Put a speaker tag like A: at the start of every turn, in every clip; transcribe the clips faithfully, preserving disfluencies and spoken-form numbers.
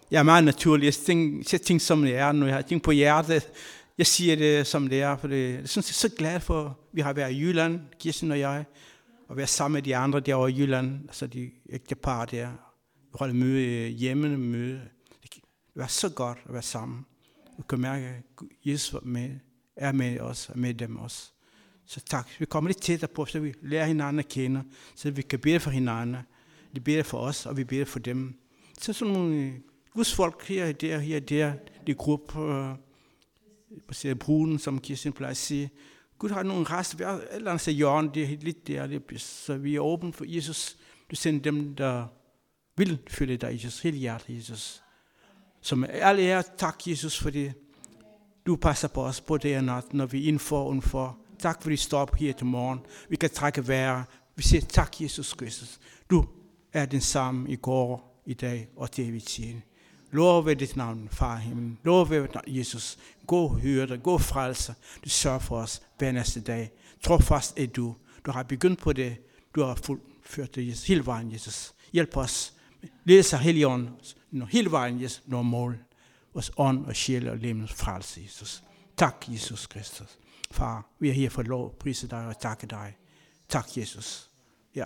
A: jeg er meget naturlig. Jeg tænker ting, som det er, når jeg har ting på hjertet. Jeg siger det, som det er, for det, jeg synes, jeg er så glad for, at vi har været i Jylland, Kirsten og jeg, og været sammen med de andre derovre i Jylland, altså de ægte par der. Vi holdt møde hjemme, møde. Det var så godt at være sammen. Vi kan mærke, at Jesus er med, er med os, er med dem også. Så tak. Vi kommer lidt tættere på, så vi lærer hinanden at kende, så vi kan bede for hinanden. De beder for os, og vi beder for dem. Så sådan nogle Guds folk her og der, her og der, de grupper, øh, brugen, som Kirsten plejer at sige. Gud har nogle rest, et eller andet hjørne, det er lidt der, det, så vi er åbne for Jesus. Du sender dem, der vil følge dig, Jesus, hele hjertet, Jesus. Som alle er, tak Jesus, fordi du passer på os på det og nat, når vi er indenfor og udenfor. Tak fordi du står op her til morgen. Vi kan trække vejret. Vi siger tak Jesus Kristus. Du er den samme i går, i dag og til evigt tid. Lov ved dit navn, Far i himlen. Lov ved dit navn, Jesus. Gå hyrde, gå frelser. Du sørger for os hver næste dag. Trofast er du. Du har begyndt på det. Du har fuldført det, Jesus. Hele vejen, Jesus. Hjælp os. Led sig Helligånden. Hele vejen, Jesus. Når mål. Vores ånd og sjæl og lemmens frelse, Jesus. Tak, Jesus Kristus. Far, vi er her for lov, prise dig og takke dig. Tak, Jesus. Ja.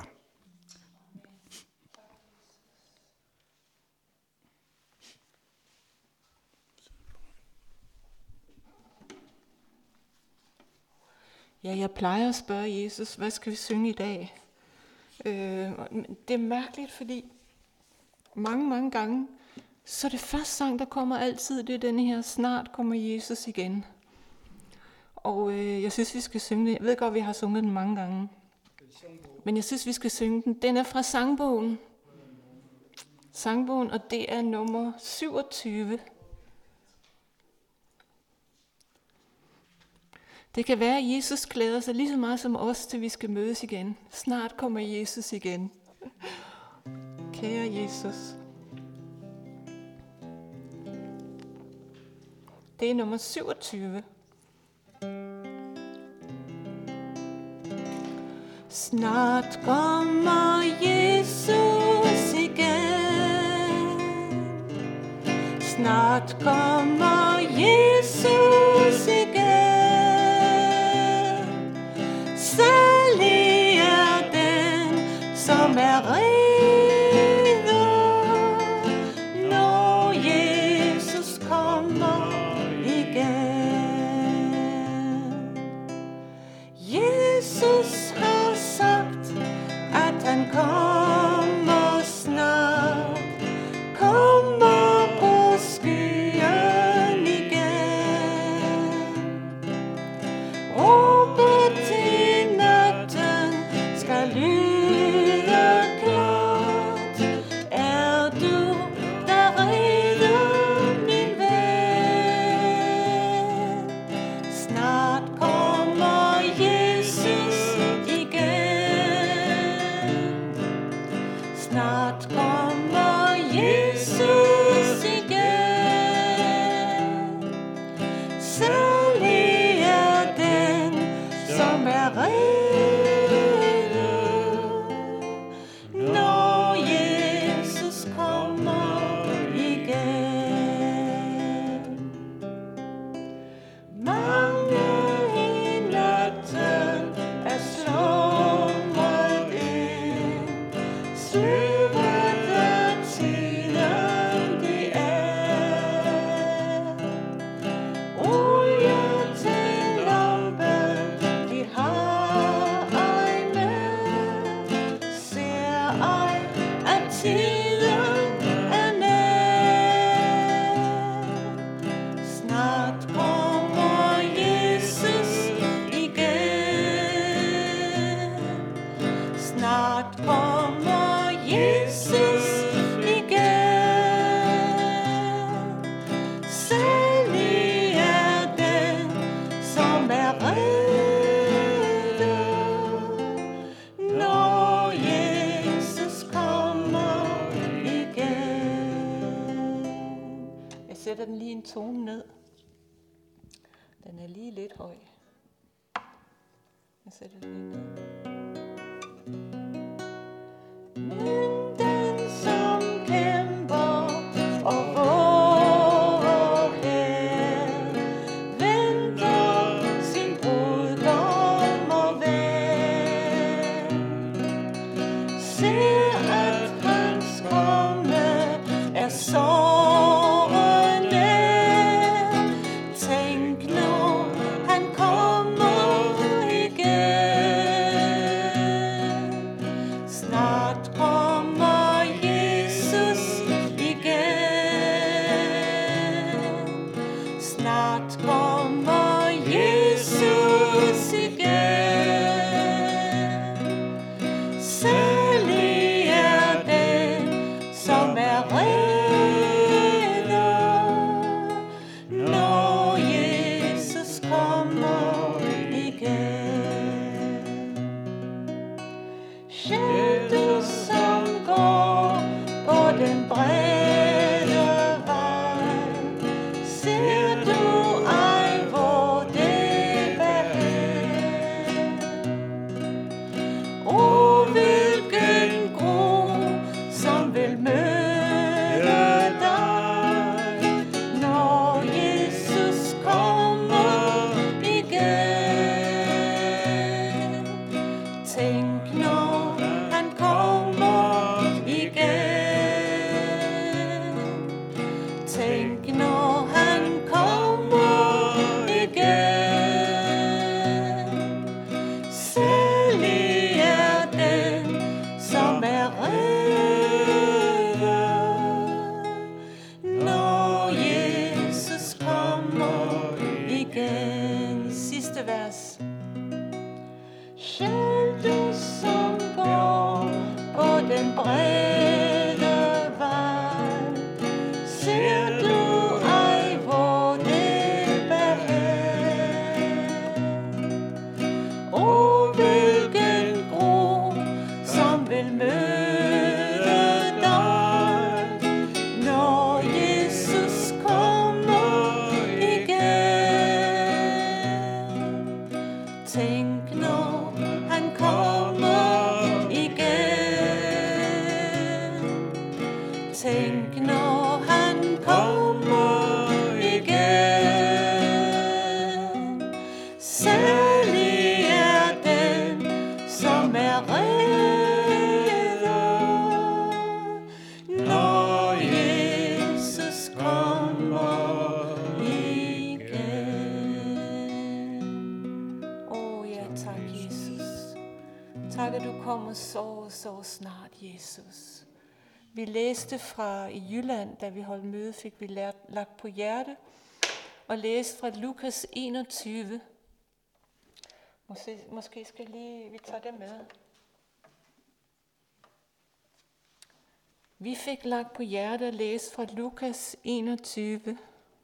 B: Ja, jeg plejer at spørge Jesus, hvad skal vi synge i dag? Øh, det er mærkeligt, fordi mange, mange gange, så det første sang, der kommer altid, det er denne her, snart kommer Jesus igen. Og øh, jeg synes, vi skal synge det. Jeg ved godt, vi har sunget den mange gange. Men jeg synes, vi skal synge den. Den er fra sangbogen. Sangbogen, og det er nummer syvogtyve. Det kan være, at Jesus glæder sig lige så meget som os, til vi skal mødes igen. Snart kommer Jesus igen. Kære Jesus. Det er nummer syvogtyve. Snart kommer Jesus igen. Snart kommer Jesus igen. Salig er den, som er redo, når Jesus kommer igen. Jesus har sagt, at han kommer snart, kommer på skyen igen. Råbet i natten skal lyde klart. Er du der rede, min ven? Snart kommer Jesus igen. Snart kommer Jesus igen. Salig er den, som er redo, når Jesus kommer igen. Mange i natten er slumret ind, sløvet af tiden det er. Olie til lampen, de har ej med, ser ej, at tiden er nær. Snart kommer Jesus igen. Snart kommer Jesus igen. Salig er den, som er redo, når Jesus kommer igen. Jeg sætter den lige en tone ned. Den er lige lidt høj. Jeg sætter den lige ned. Men den som kæmper og Tænk, når han kommer igen. Særlig er den, som er reddet, når Jesus kommer igen. Sidste vers. Selv du som går på den brede vej, ser du ej, hvor det behag. Og hvilken gro, som vil møde dig, når Jesus kommer igen. Tænk, når han kommer igen. Tænk, når han kommer igen. Særlig er den, som er reddet, når Jesus kommer igen. Åh ja, tak Jesus. Tak, at du kommer så, så snart, Jesus. Vi læste fra i Jylland, da vi holdt møde, fik vi lært, lagt på hjerte, og læste fra Lukas enogtyve. Måske, måske skal lige, vi tager det med. Vi fik lagt på hjerte og læse fra Lukas enogtyve.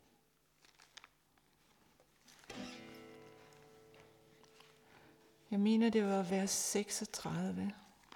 B: Jeg mener, det var vers seksogtredive.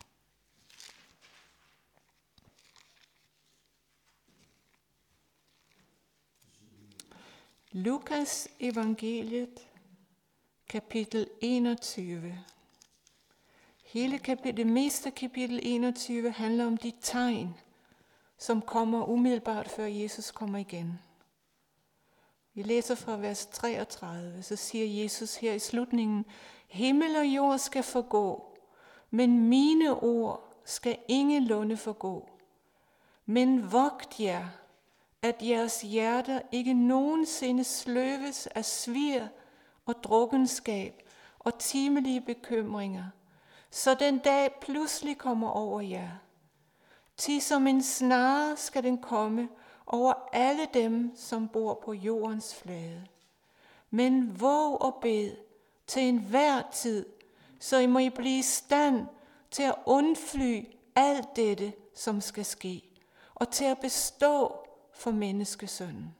B: Lukas evangeliet, kapitel enogtyve. Hele kapitel, det meste af kapitel enogtyve handler om de tegn, som kommer umiddelbart før Jesus kommer igen. Vi læser fra vers treogtredive, så siger Jesus her i slutningen: Himmel og jord skal forgå, men mine ord skal ingenlunde forgå. Men vogt jer, at jeres hjerter ikke nogensinde sløves af svir og drukkenskab og timelige bekymringer, så den dag pludselig kommer over jer. Ti som en snare skal den komme over alle dem, som bor på jordens flade. Men våg og bed til enhver tid, så I må I blive i stand til at undfly alt dette, som skal ske, og til at bestå for menneskesønnen.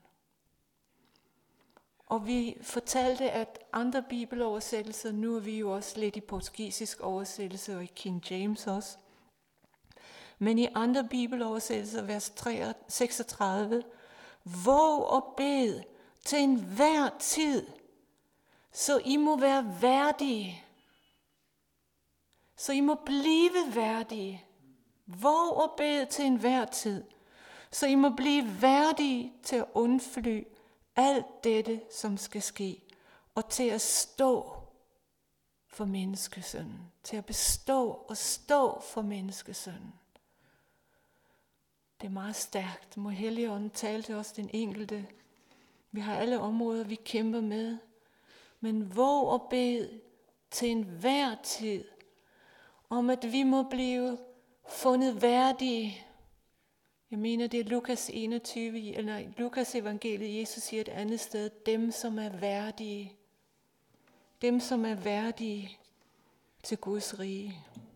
B: Og vi fortalte, at andre bibeloversættelser, nu er vi jo også lidt i portugisisk oversættelse og i King James også, men i andre bibeloversættelser, vers seksogtredive, våg og bed til enhver tid, så I må være værdige. Så I må blive værdige. Våg og bed til enhver tid, så I må blive værdige til at undfly alt dette, som skal ske, og til at stå for menneskesønnen. Til at bestå og stå for menneskesønnen. Det er meget stærkt. Må Helligånden tale til os, den enkelte. Vi har alle områder, vi kæmper med. Men våg og bed til enhver tid, om at vi må blive fundet værdige. Jeg mener, det er Lukas enogtyve, eller Lukas evangeliet, Jesus siger et andet sted, dem som er værdige. Dem som er værdige til Guds rige.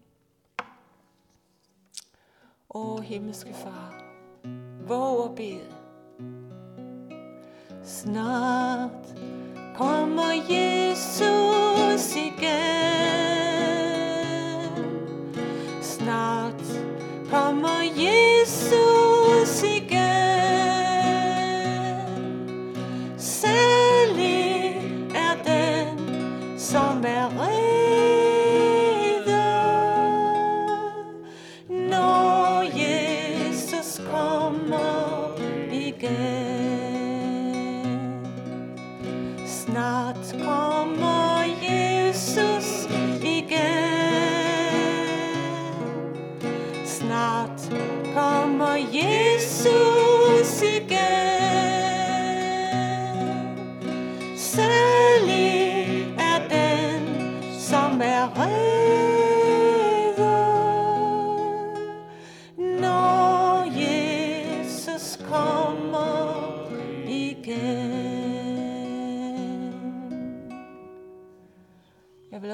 B: Åh, himmelske Far, våg og bed. Snart kommer Jesus igen. Snart kommer Jesus igen. Særlig er den, som er reddet, når Jesus kommer igen. Snart kommer Jesus igen. Snart kommer Jesus igen.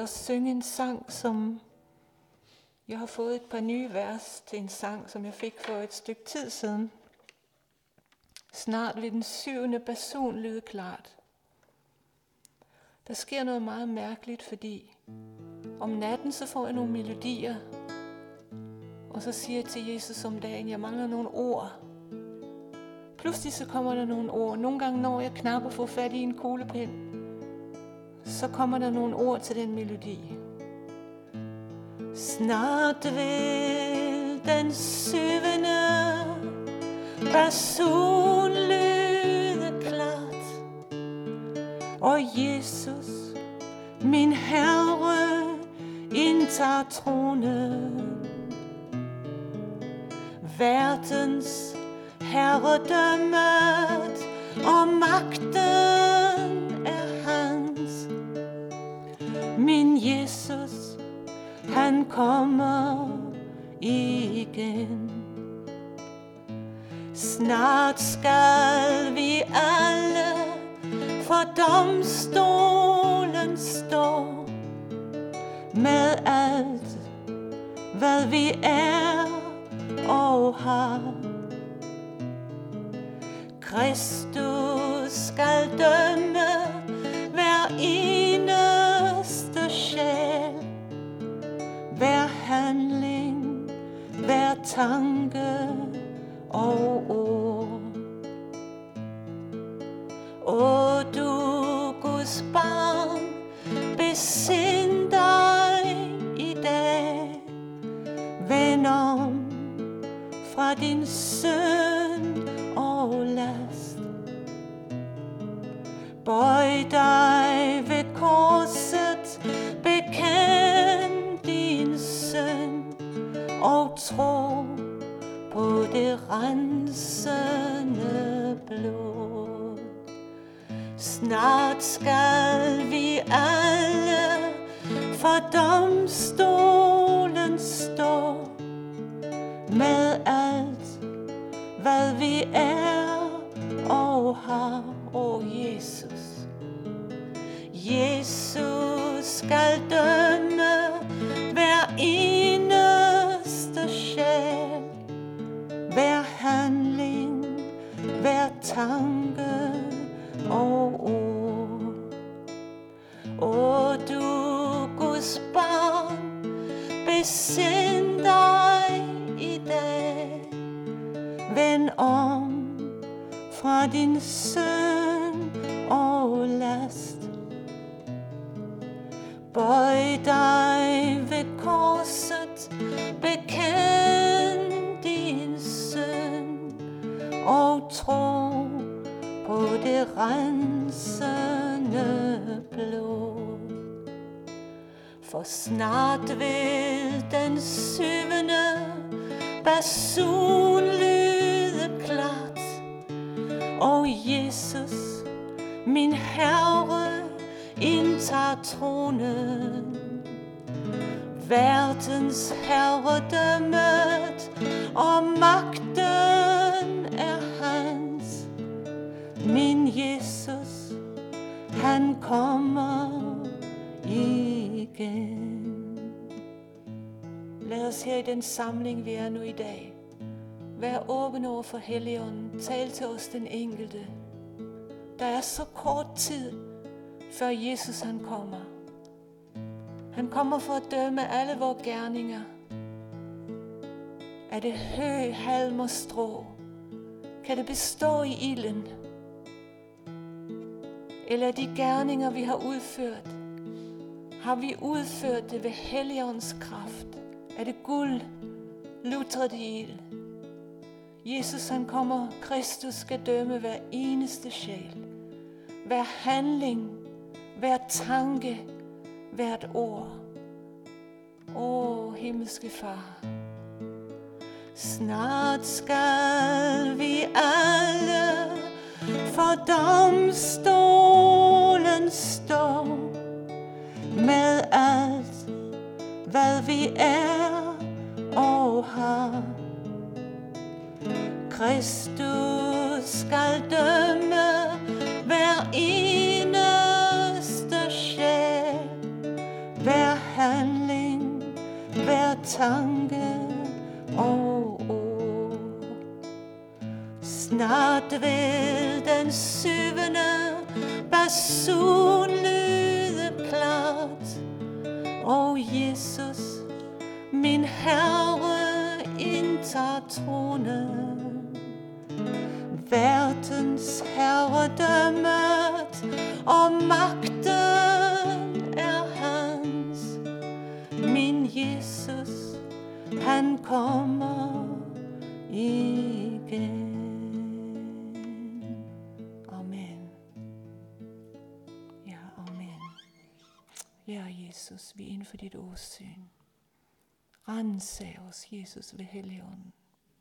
B: os synge en sang, som jeg har fået et par nye vers til en sang, som jeg fik for et stykke tid siden. Snart vil den syvende basun lyde klart. Der sker noget meget mærkeligt, fordi om natten så får jeg nogle melodier, og så siger jeg til Jesus om dagen, jeg mangler nogle ord. Pludselig så kommer der nogle ord. Nogle gange når jeg knap at få fat i en kuglepen, så kommer der nogle ord til den melodi. Snart vil den syvende basun lyde klart, og Jesus, min Herre, indtager tronen. Verdens herredømmet og magten er hans. Min Jesus, han kommer igen. Snart skal vi alle for domstolen stå med alt, hvad vi er og har. Kristus skal dømme hver eneste sjæl, hver handling, hver tanke og ord. O du Guds barn, besind dig i dag. Vend om fra din synd og last. Bøj dig ved korset, bekend din synd og tro på det rensende blod. Snart skal vi alle for domstolen stå med alt, hvad vi er og har. O Jesus, Jesus skal dømme hver eneste sjæl, hver handling, hver tanke og ord. O du Guds barn, besind dig i dag. Vend om fra din synd og last. Bøj dig ved korset, bekend din synd og tro på det rensende blod. For snart vil den syvende basun lyde klart, og Jesus, min Herre, indtager tronen. Verdens herredømmet og magten er hans. Min Jesus, han kommer igen. Lad os her i den samling, vi er nu i dag, være åben over for Helligånden. Tal til os den enkelte. Der er så kort tid, før Jesus han kommer. Han kommer for at dømme alle vores gerninger. Er det hø, halm og strå? Kan det bestå i ilden? Eller de gerninger, vi har udført, har vi udført det ved Helligåndens kraft? Er det guld, lutret i ild? Jesus han kommer, Kristus skal dømme hver eneste sjæl, hver handling, hver tanke, hvert ord. Åh, himmelske Far, snart skal vi alle for domstolen stå med alt, hvad vi er og har. Kristus skal dømme hver eneste sjæl, hver tanke og ord. Snart vil den syvende basun lyde klart, og Jesus, min Herre, indtager tronen. Verdens herredømmet og magten er hans. Min Jesus, han kommer igen. Amen. Ja, amen. Ja, Jesus, vi er inden for dit åsyn. Rensag os, Jesus, ved Helligånden.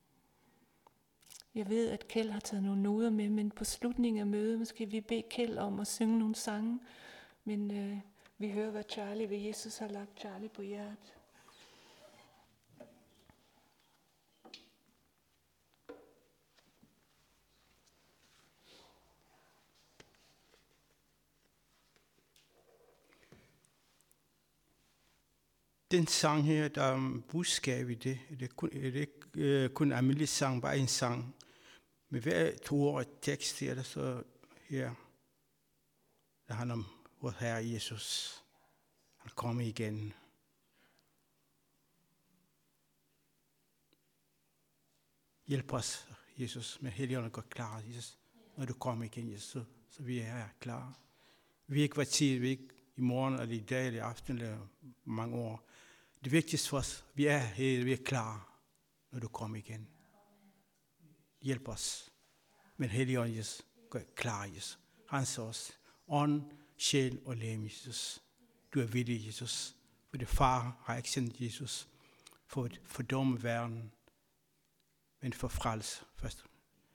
B: Jeg ved, at Kjeld har taget nogle noder med, men på slutningen af mødet, måske vi bede Kjeld om at synge nogle sange. Men øh, vi hører, hvad Charlie ved Jesus har lagt Charlie på hjertet.
A: Den sang her, der er budskab i det. Det er, kun, det er ikke uh, kun en almindelig sang, bare en sang. Med hver to ord tekst her, der så her, der handler om vores Herre Jesus. Han kommer igen. Hjælp os, Jesus, med Helligånden går klar, Jesus. Når du kommer igen, Jesus, så, så vi er her klar. Vi er ikke hvad tid, vi er ikke i morgen, eller i dag, eller i aften, eller mange år. Det vigtigste for os, vi er her, vi er klar, når du kommer igen. Hjælp os. Men Helligånden, Jesus, gør klar, Jesus. Rens os. Ånd, sjæl og legeme, Jesus. Du er villig, Jesus. For det far har ikke sendt Jesus for at fordomme verden, men for frelse først.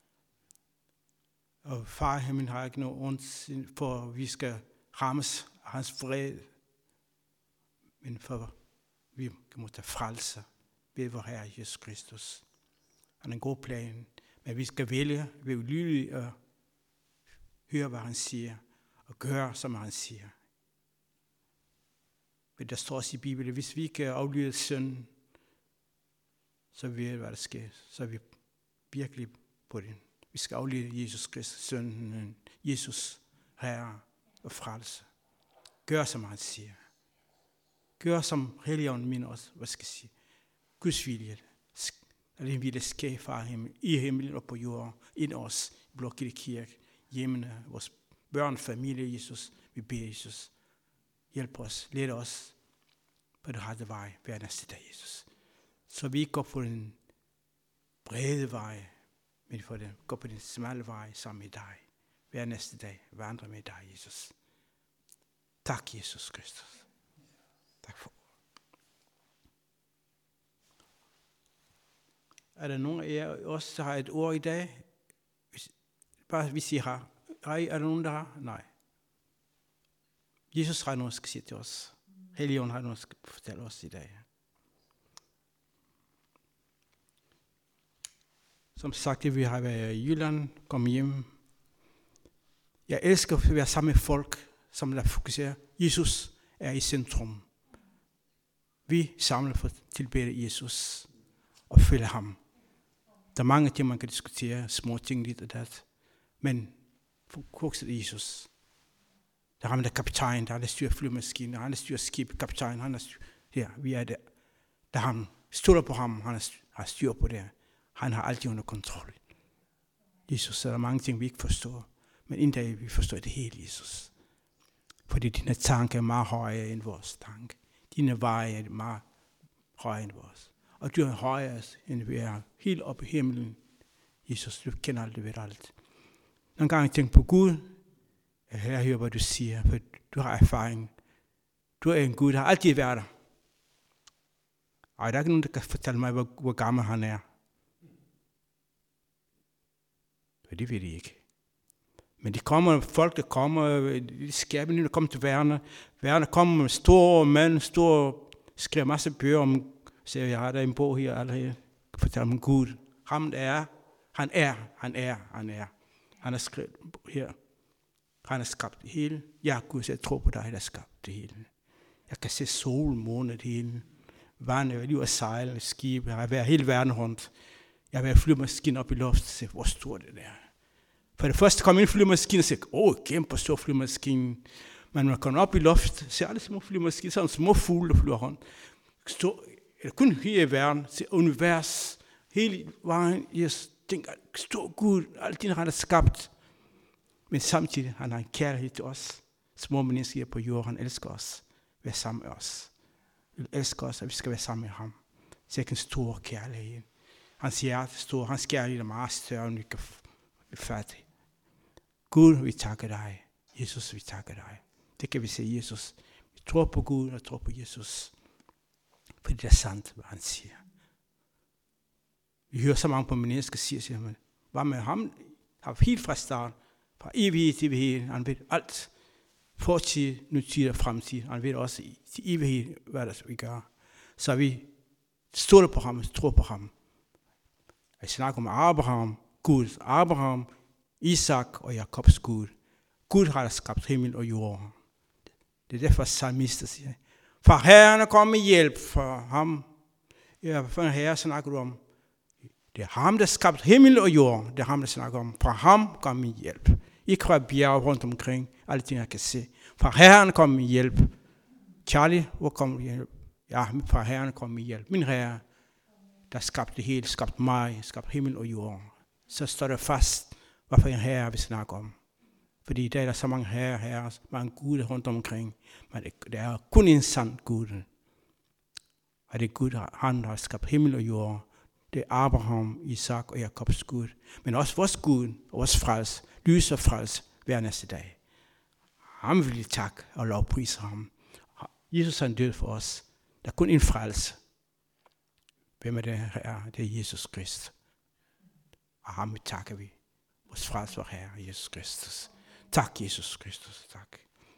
A: Og far i himlen har ikke noget ondt, for at vi skal rammes af hans fred, men for vi må tage frelse ved vor Herre Jesus Kristus. Han er en god plan, men vi skal vælge ved ulydigt at høre, hvad han siger, og gøre, som han siger. Men der står også i Bibelen, hvis vi ikke aflyder synden, så ved vi, hvad der sker. Så er vi virkelig på det. Vi skal aflyde Jesus Kristus, synden, Jesus, Herre og frelse. Gør, som han siger. Gør, som Helligånden minder os, hvad skal jeg sige. Guds vilje. At den vilje sker fra himmel, i himlen og på jorden, ind os, i Blågilde Kirke, hjemmene, vores børn, familie, Jesus. Vi beder Jesus. Hjælp os, led os på det rette vej hver næste dag, Jesus. Så vi ikke går på den brede vej, men for det, går på den smalle vej sammen med dig. Hver næste dag vandre med dig, Jesus. Tak, Jesus Kristus. Tak for. Er der nogen af jer også, der har et ord i dag? Hvis, bare hvis I har. Hej, er der nogen, der har? Nej. Jesus har noget, skal sige til os. Helligånden har noget, skal fortælle os i dag. Som sagt, vi har været i Jylland, kom hjem. Jeg elsker at være sammen med folk, som der fokuserer. Jesus er i centrum. Vi samler for at tilbede Jesus og følge ham. Der er mange ting, man kan diskutere, små ting, lidt og dat. Men fokus er Jesus. Der er ham, der er kaptajn, der er der styrer flymaskinen, der er der styrer skib, kaptajn, han er styr. Her, vi er der. Der han stoler på ham, han har styr på det. Han har altid under kontrol. Jesus, der er mange ting, vi ikke forstår. Men en dag, vi forstår det hele, Jesus. Fordi dine tanker er meget højere end vores tanke. Dine veje er meget højere end vores. Og du er højere end vi er helt oppe i himlen. Jesus, du kender alt, du ved alt. Nogle gange tænker på Gud. Jeg hører, hvad du siger, for du har erfaring. Du er en Gud, der har altid været der. Og der er ikke nogen, der kan fortælle mig, hvor, hvor gammel han er. For det ved de ikke. Men de kommer, folk der kommer, de skabene, der kommer til verden. Verden kommer med store mænd, store, skriver masse bøger om, så jeg har der en bog her, alle her, fortæller om Gud. Ham der er, han er, han er, han er. Han har skrevet her. Han har skabt det hele. Jeg er Gud, så jeg tror på dig, der har skabt det hele. Jeg kan se sol, måne, det hele. vand, jeg var lige at sejle, skib, jeg har været hele verden rundt. Jeg har været flyvemaskine op i loftet, og se, hvor stor det er. For det første kom en flyvemaskine og sagde, åh, kæmpe stor flyvemaskine. Men når man kommer op i loftet, ser alle små flyvemaskiner, sådan små fugle, der flyver rundt. Stor, eller kun her i verden, se univers, hele vejen, jeg tænker, stor Gud, alt det, han har skabt. Men samtidig, han har en kærlighed til os. Små mennesker på jorden, han elsker os. Vær sammen med os. Han elsker os, og vi skal være sammen med ham. Så det er en stor kærlighed. Hans hjerte er stor, hans kærlighed er meget større, end vi kan fatte. Gud, vi takker dig. Jesus, vi takker dig. Det kan vi sige, Jesus. Vi tror på Gud og tror på Jesus. Fordi det er sandt, hvad han siger. Vi hører så mange på mennesker siger, siger man, hvad med ham? Har helt fra start, fra evighed til evighed. Han ved alt. Fortid, nutid og fremtid. Han ved også til evighed, hvad der vi gør. Så vi stoler på ham, tror på ham. Jeg snakker om Abraham, Gud, Abraham, Isak og Jakobs Gud. Gud har skabt himmel og jord. Det er derfor salmisten siger, fra Herren er kommet hjælp for ham. Ja, for Herren snakker du om. Det er ham, der skabt himmel og jord. Det er ham, der snakker om. Fra ham kommer hjælp. Ikke fra bjerg rundt omkring. Alle ting, jeg kan se. Fra Herren kommer hjælp. Charlie, hvor kommer hjælp? Ja, fra Herren kommer hjælp. Min Herre, der skabte det hele, skabte mig, skabte himmel og jord. Så står der fast, hvad for en Herre vi snakker om. Fordi i dag er der så mange herrer, herrer, mange guder rundt omkring. Men det er kun en sand Gud. Og det er Gud, han har skabt himmel og jord. Det er Abraham, Isak og Jakobs Gud. Men også vores Gud, vores frels, lys og frels, hver næste dag. Ham vil vi takke og lovprise ham. Jesus er død for os. Der er kun en frels. Hvem er det her? Det er Jesus Kristus. Og ham takker vi. Vores frels var Herre, Jesus Kristus. Tak, Jesus Kristus. Tak.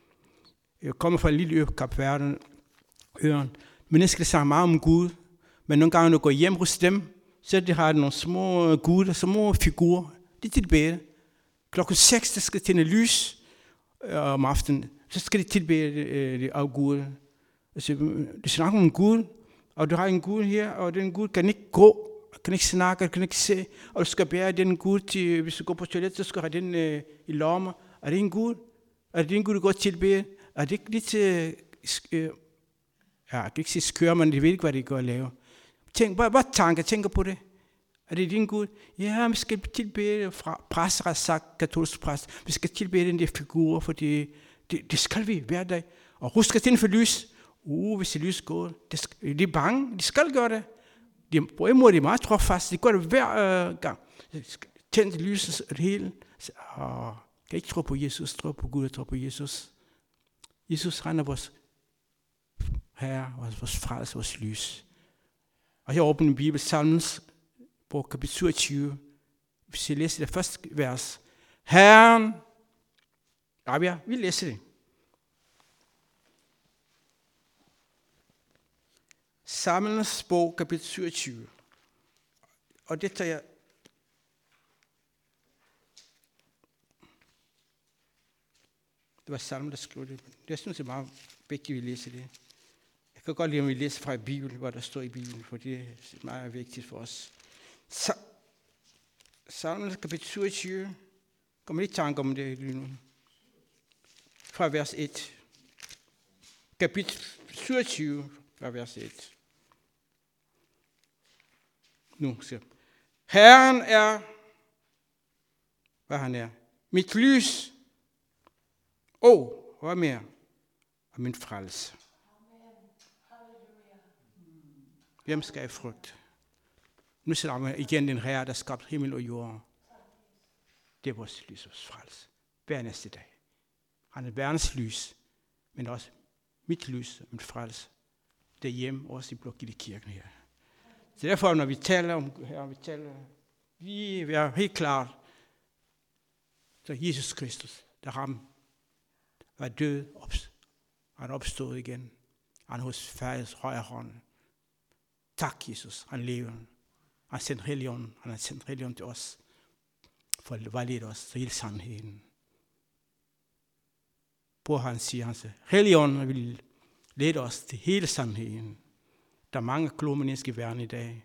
A: Jeg kommer fra en lille ø på Kap Verden, øen. Mennesker snakker meget om Gud, men nogle gange, når du går hjem hos dem, så de har nogle små guder, små figurer. De er tilbage. Klokken seks, der skal tænde lys om aftenen. Så skal de tilbage de af Gud. Altså, de snakker om Gud, og du har en Gud her, og den Gud kan ikke gå, kan ikke snakke, kan ikke se, og du skal bære den Gud til, hvis du går på toilet, så skal du have den øh, i lommer. Er det en Gud? Er det en Gud, du går tilbage? Er det ikke lidt, øh, øh, ja, jeg kan ikke sige skør, men de ved ikke, hvad de går og laver. Tænk, hvad, hvad tanker tænker på det? Er det din Gud? Ja, vi skal tilbede fra præster, har sagt, katolsk præst. Vi skal tilbede den der figurer, for det, det, det skal vi hver dag. Og husk at tænde for lys. Uh, hvis det lys går, det skal, de er bange, de skal gøre det. De, på en måde, de er meget trofast, de gør det hver øh, gang. Tænd lyset det hele. Så, åh, kan ikke tro på Jesus, tro på Gud og tro på Jesus. Jesus regner vores Herre, vores frelse, vores lys. Og her åbner en Bibel, Salmens på kapitel syvogtyve. Hvis jeg læser det første vers. Herren, ja, vi læser det. Salmens bog, kapitel syvogtyve. Og det tager jeg. Det var Salmen, der skrev det. Det synes jeg meget vigtigt, at vi læser det. Jeg kan godt lide, at vi læser fra Bibelen, hvad der står i Bibelen, for det er meget vigtigt for os. Salmen kapitel syvogtyve. Kommer lidt tanker om det lige nu. Fra vers et. Kapitel syvogtyve, fra vers et. Nu siger Herren er, hvad han er, mit lys. Åh, oh, hvad mere? Og min frelse. Hvem skal jeg frygte? Nu sætter man igen den Herre, der skabte himmel og jord. Det er vores lys og frelse. Hver næste dag. Han er verdens lys, men også mit lys og min frelse. Derhjemme, også i Blågilde kirken her. Så derfor, når vi taler om her, vi taler, vi er helt klart, så Jesus Kristus, der ham var død, han opstod igen. Han hos faders højre hånd. Tak, Jesus, han lever. Han sendte Helligånden, han har sendt Helligånden til os, for at vejlede os til hele sandheden. Hvor han siger, han siger, Helligånden vil lede os til hele sandheden. Der er mange kloge mennesker i verden i dag.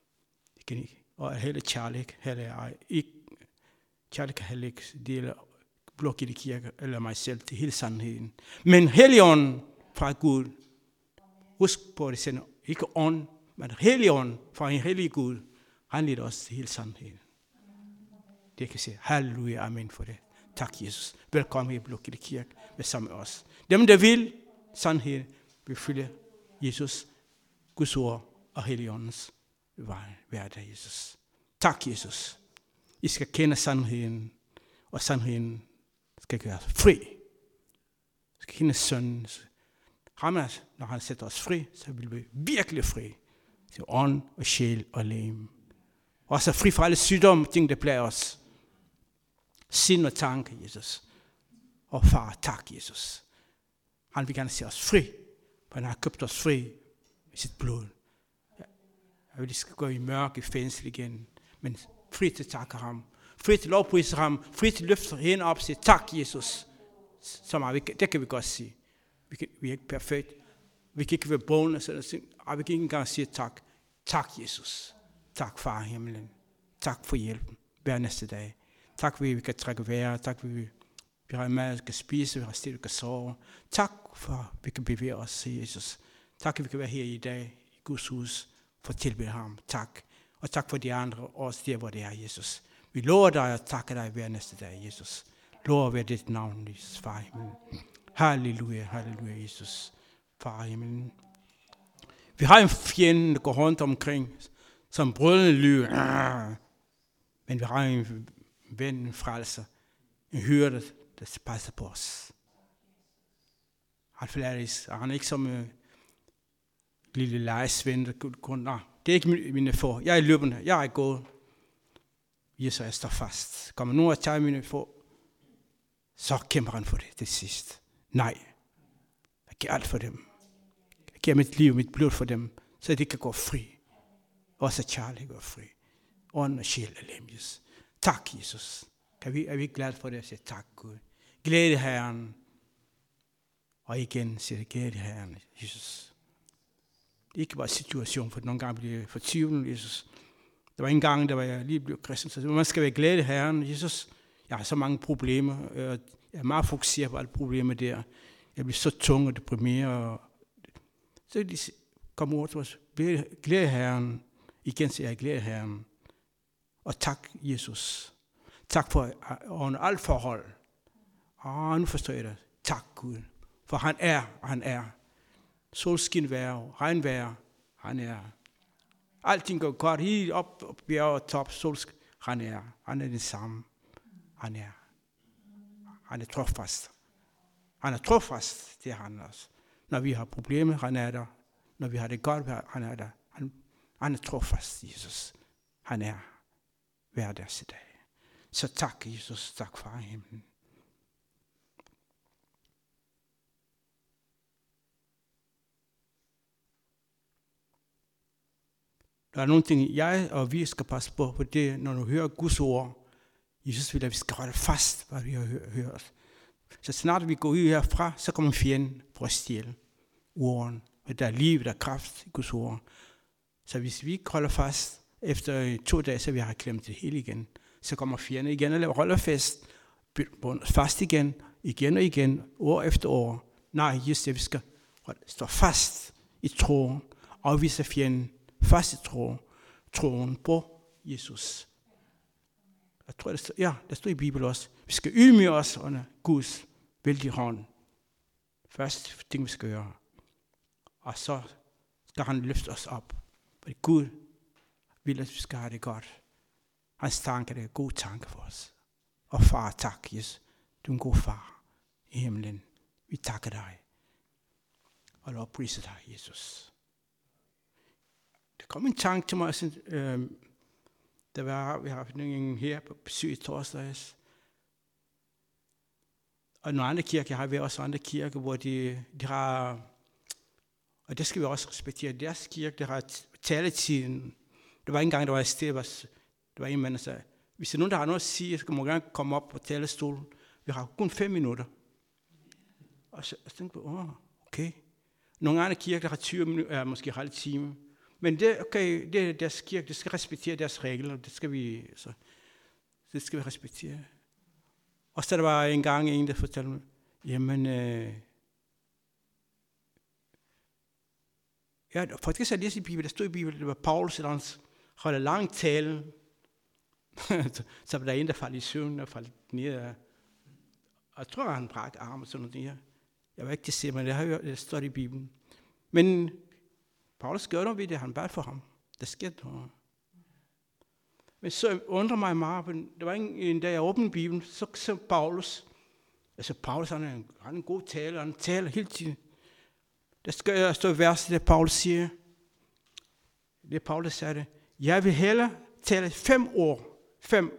A: Og heller Charlie, heller ikke, Charlie kan heller ikke dele blok i det kirke, eller mig selv, til hele sandheden. Men Helligånden fra Gud, husk på det sender, ikke ånd, men Helligånden fra en hellig Gud, han leder os til hele sandheden. Det kan sige, halleluja, amen for det. Tak, Jesus. Velkommen i blok i det kirke med sammen med os. Dem, der vil sandheden, vil følge Jesus, Guds ord og Helligåndens vej hver dag, Jesus. Tak, Jesus. I skal kende sandheden, og sandheden skal gøre os fri. I skal kende sønnen. Ham, når han sætter os fri, så vil vi virkelig fri til ånd og sjæl og legeme. Også fri fra alle sygdomme, ting, der plager os. Sind og tanke, Jesus. Og far, tak, Jesus. Han vil gerne se os fri, for han har købt os fri med sit blod. Jeg vil, de skal gå i mørke fængsel igen, men fri til takke ham. Fri til lovprise ham. Fri til løfte hende op og sige, tak, Jesus. Så meget, det kan vi godt sige. Vi, kan, vi er ikke perfekt. Vi kan ikke være brugende, og vi kan ikke engang sige tak. Tak, Jesus. Tak, far i himlen. Tak for hjælpen hver næste dag. Tak for, at vi kan trække vejret. Tak for, at vi, vi har mad, vi kan spise. Vi har sted, vi kan sove. Tak for, at vi kan bevæge os, Jesus. Tak, at vi kan være her i dag i Guds hus for at tilbede ham. Tak. Og tak for de andre også der, hvor det er, Jesus. Vi lover dig og takker dig hver næste dag, Jesus. Lover ved dit navn, Jesus, far i himlen. Halleluja, halleluja, Jesus, far i himlen. Vi har en fjende, der går rundt omkring, som brødende lyver. Men vi har en ven, en frelser, en hyrde, der passer på os. Han forlader og han er ikke som en lille lejesvend, der kun, nej, det er ikke mine få. Jeg er løbende, jeg er gået. Jesus, jeg står fast. Kommer nogen og tager mine få, så kæmper han for det til sidst. Nej, jeg giver alt for dem. Jeg giver mit liv, mit blod for dem, så de kan gå fri. Også Charlie går fri. Ånd og sjæl og lem, Jesus. Tak, Jesus. Kan vi, er vi glade for det at sige tak, Gud. Glæde Herren. Og igen siger det, glæde Herren, Jesus. Det er ikke bare situation, for nogle gange bliver jeg fortvivlet, Jesus. Der var en gang, der var jeg lige blevet kristen, så man skal være glade Herren, Jesus. Jeg har så mange problemer. Jeg er meget fokuseret på alle problemer der. Jeg bliver så tung og deprimeret. Så de kommer over til os. Glæde Herren. Igen siger jeg, glæde Herren. Og tak, Jesus. Tak for under alt forhold. Åh, nu forstår jeg det. Tak, Gud. For han er, og han er. Solskinvejr, regnvejr, han er. Alting går godt, helt op, op bjerg og top, solsk. Han er, han er det samme. Han er. Han er trofast. Han er trofast, det er han også. Når vi har problemer, han er der. Når vi har det godt, han er der. Han, han er trofast, Jesus. Han er hver deres dag. Så tak, Jesus. Tak, far i himlen. Der er nogle ting, jeg og vi skal passe på, på det, når du hører Guds ord. Jesus vil, at vi skal holde fast, hvad vi har hørt. Så snart vi går ud herfra, så kommer fjenden for at stjæle ordene. Og der er liv, der er kraft i Guds ord. Så hvis vi ikke holder fast, efter to dage, så vi har glemt det hele igen, så kommer fjenden igen og holder fast, fast igen, igen og igen, år efter år. Nej, just det, vi skal stå fast i troen, og vise fjenden fast i troen, troen på Jesus. Jeg tror, det står, ja, der står i Bibelen også. Vi skal ydmyge os under Guds vældige hånd. Først ting, vi skal gøre. Og så skal han løfte os op. For Gud vil, at vi skal have det godt. Hans tanke er en god tanke for os. Og far, tak, Jesus. Du er en god far i himlen. Vi takker dig. Og lovpriser dig, Jesus. Der kom en tanke til mig, sådan, øh, der var, vi har haft en her på besøg i torsdags. Og nogle andre kirker, har vi også andre kirker, hvor de, de har, og det skal vi også respektere, deres kirke, der har taletiden. Der var en gang, der var et sted, der var en mand, der sagde, hvis der er nogen, der har noget at sige, så kan man gerne komme op på talerstolen. Vi har kun fem minutter. Og så, så tænkte jeg, åh, okay. Nogle andre kirker, der har tyve minutter, måske halv time. Men det, okay, det er deres kirke, det skal respektere deres regler, det skal vi, så, det skal vi respektere. Og så der var en gang en, der fortalte mig, jamen, øh, ja, faktisk jeg læste i Bibelen, der stod i Bibelen, det var Paulus, der holdt lang tale, så var der en, der faldt i søvn og faldt ned, og jeg tror, han brækte arm og sådan noget. Jeg var ikke til at se, men det har jo det stået i Bibelen. Men Paulus gjorde noget ved det, han bad for ham. Der skete noget. Men så undrer mig meget, der var en, en dag, jeg åbnede Bibelen, så så Paulus, altså Paulus, han er en, han er en god taler, han taler hele tiden. Der skal stå i verset, der Paulus siger, det er Paulus, der sagde det, jeg vil hellere tale fem år, fem,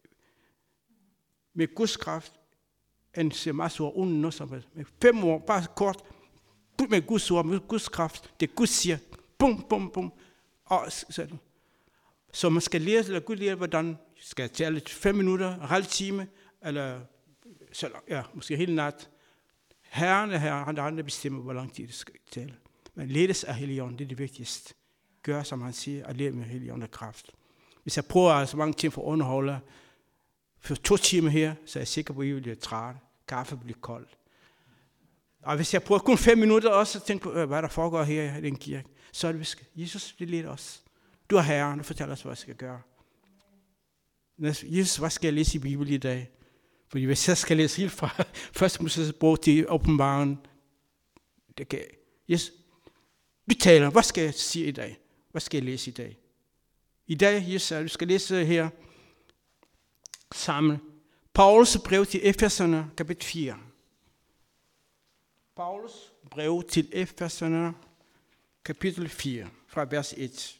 A: med Guds kraft, end se masser ord uden noget som helst. Med fem år, bare kort, med Guds ord, med Guds kraft, det Gud siger, bum, bum, bum, og sådan. Så man skal lære, eller Gud lære, hvordan skal jeg tale fem minutter, en halv time, eller så, ja, måske hele nat. Herren er her, han er andre bestemmer, hvor lang tid det skal tale. Men ledes af Helligånden, det er det vigtigste. Gør, som han siger, og leve med Helligånden kraft. Hvis jeg prøver altså mange ting for at underholde, for to timer her, så er jeg sikker på, at I bliver træt. Kaffe bliver kold. Og hvis jeg prøver kun fem minutter også, så tænker på, hvad der foregår her i den kirke, så er det, vi skal, Jesus, det leder os. Du er Herren, du fortæller os, hvad jeg skal gøre. Jesus, hvad skal jeg læse i Bibelen i dag? Fordi hvis jeg skal læse helt fra første Moses bog til åbenbaringen, det kan Jesus, du taler, hvad skal jeg sige i dag? Hvad skal jeg læse i dag? I dag, Jesus, du skal læse her sammen. Paulus brev til Efeserne, kapitel fire. Paulus brev til Efeserne, kapitel fire, fra vers et.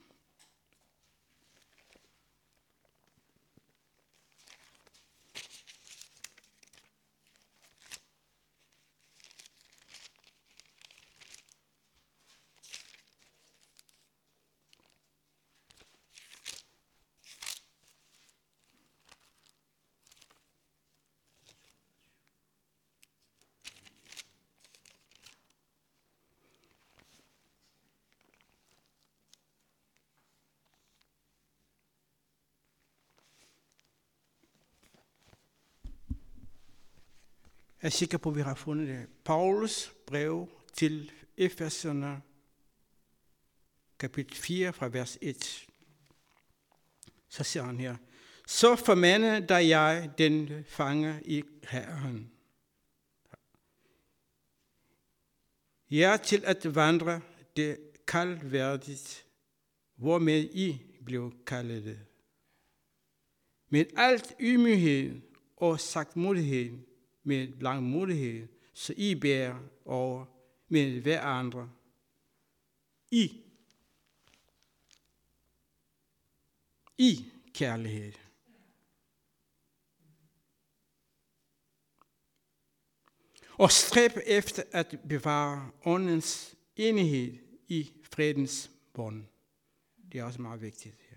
A: Jeg er sikker på, at vi har fundet det. Paulus brev til Efeserne, kapitel fire, fra vers et. Så siger han her, så formander dig jeg den fange i Herren. Jeg til at vandre det kaldværdigt, hvormed I blev kaldet. Med alt ydmyghed og sagtmodighed, med langmodighed, så I bærer over med hver andre. I. I kærlighed. Og stræb efter at bevare åndens enighed i fredens bånd. Det er også meget vigtigt her.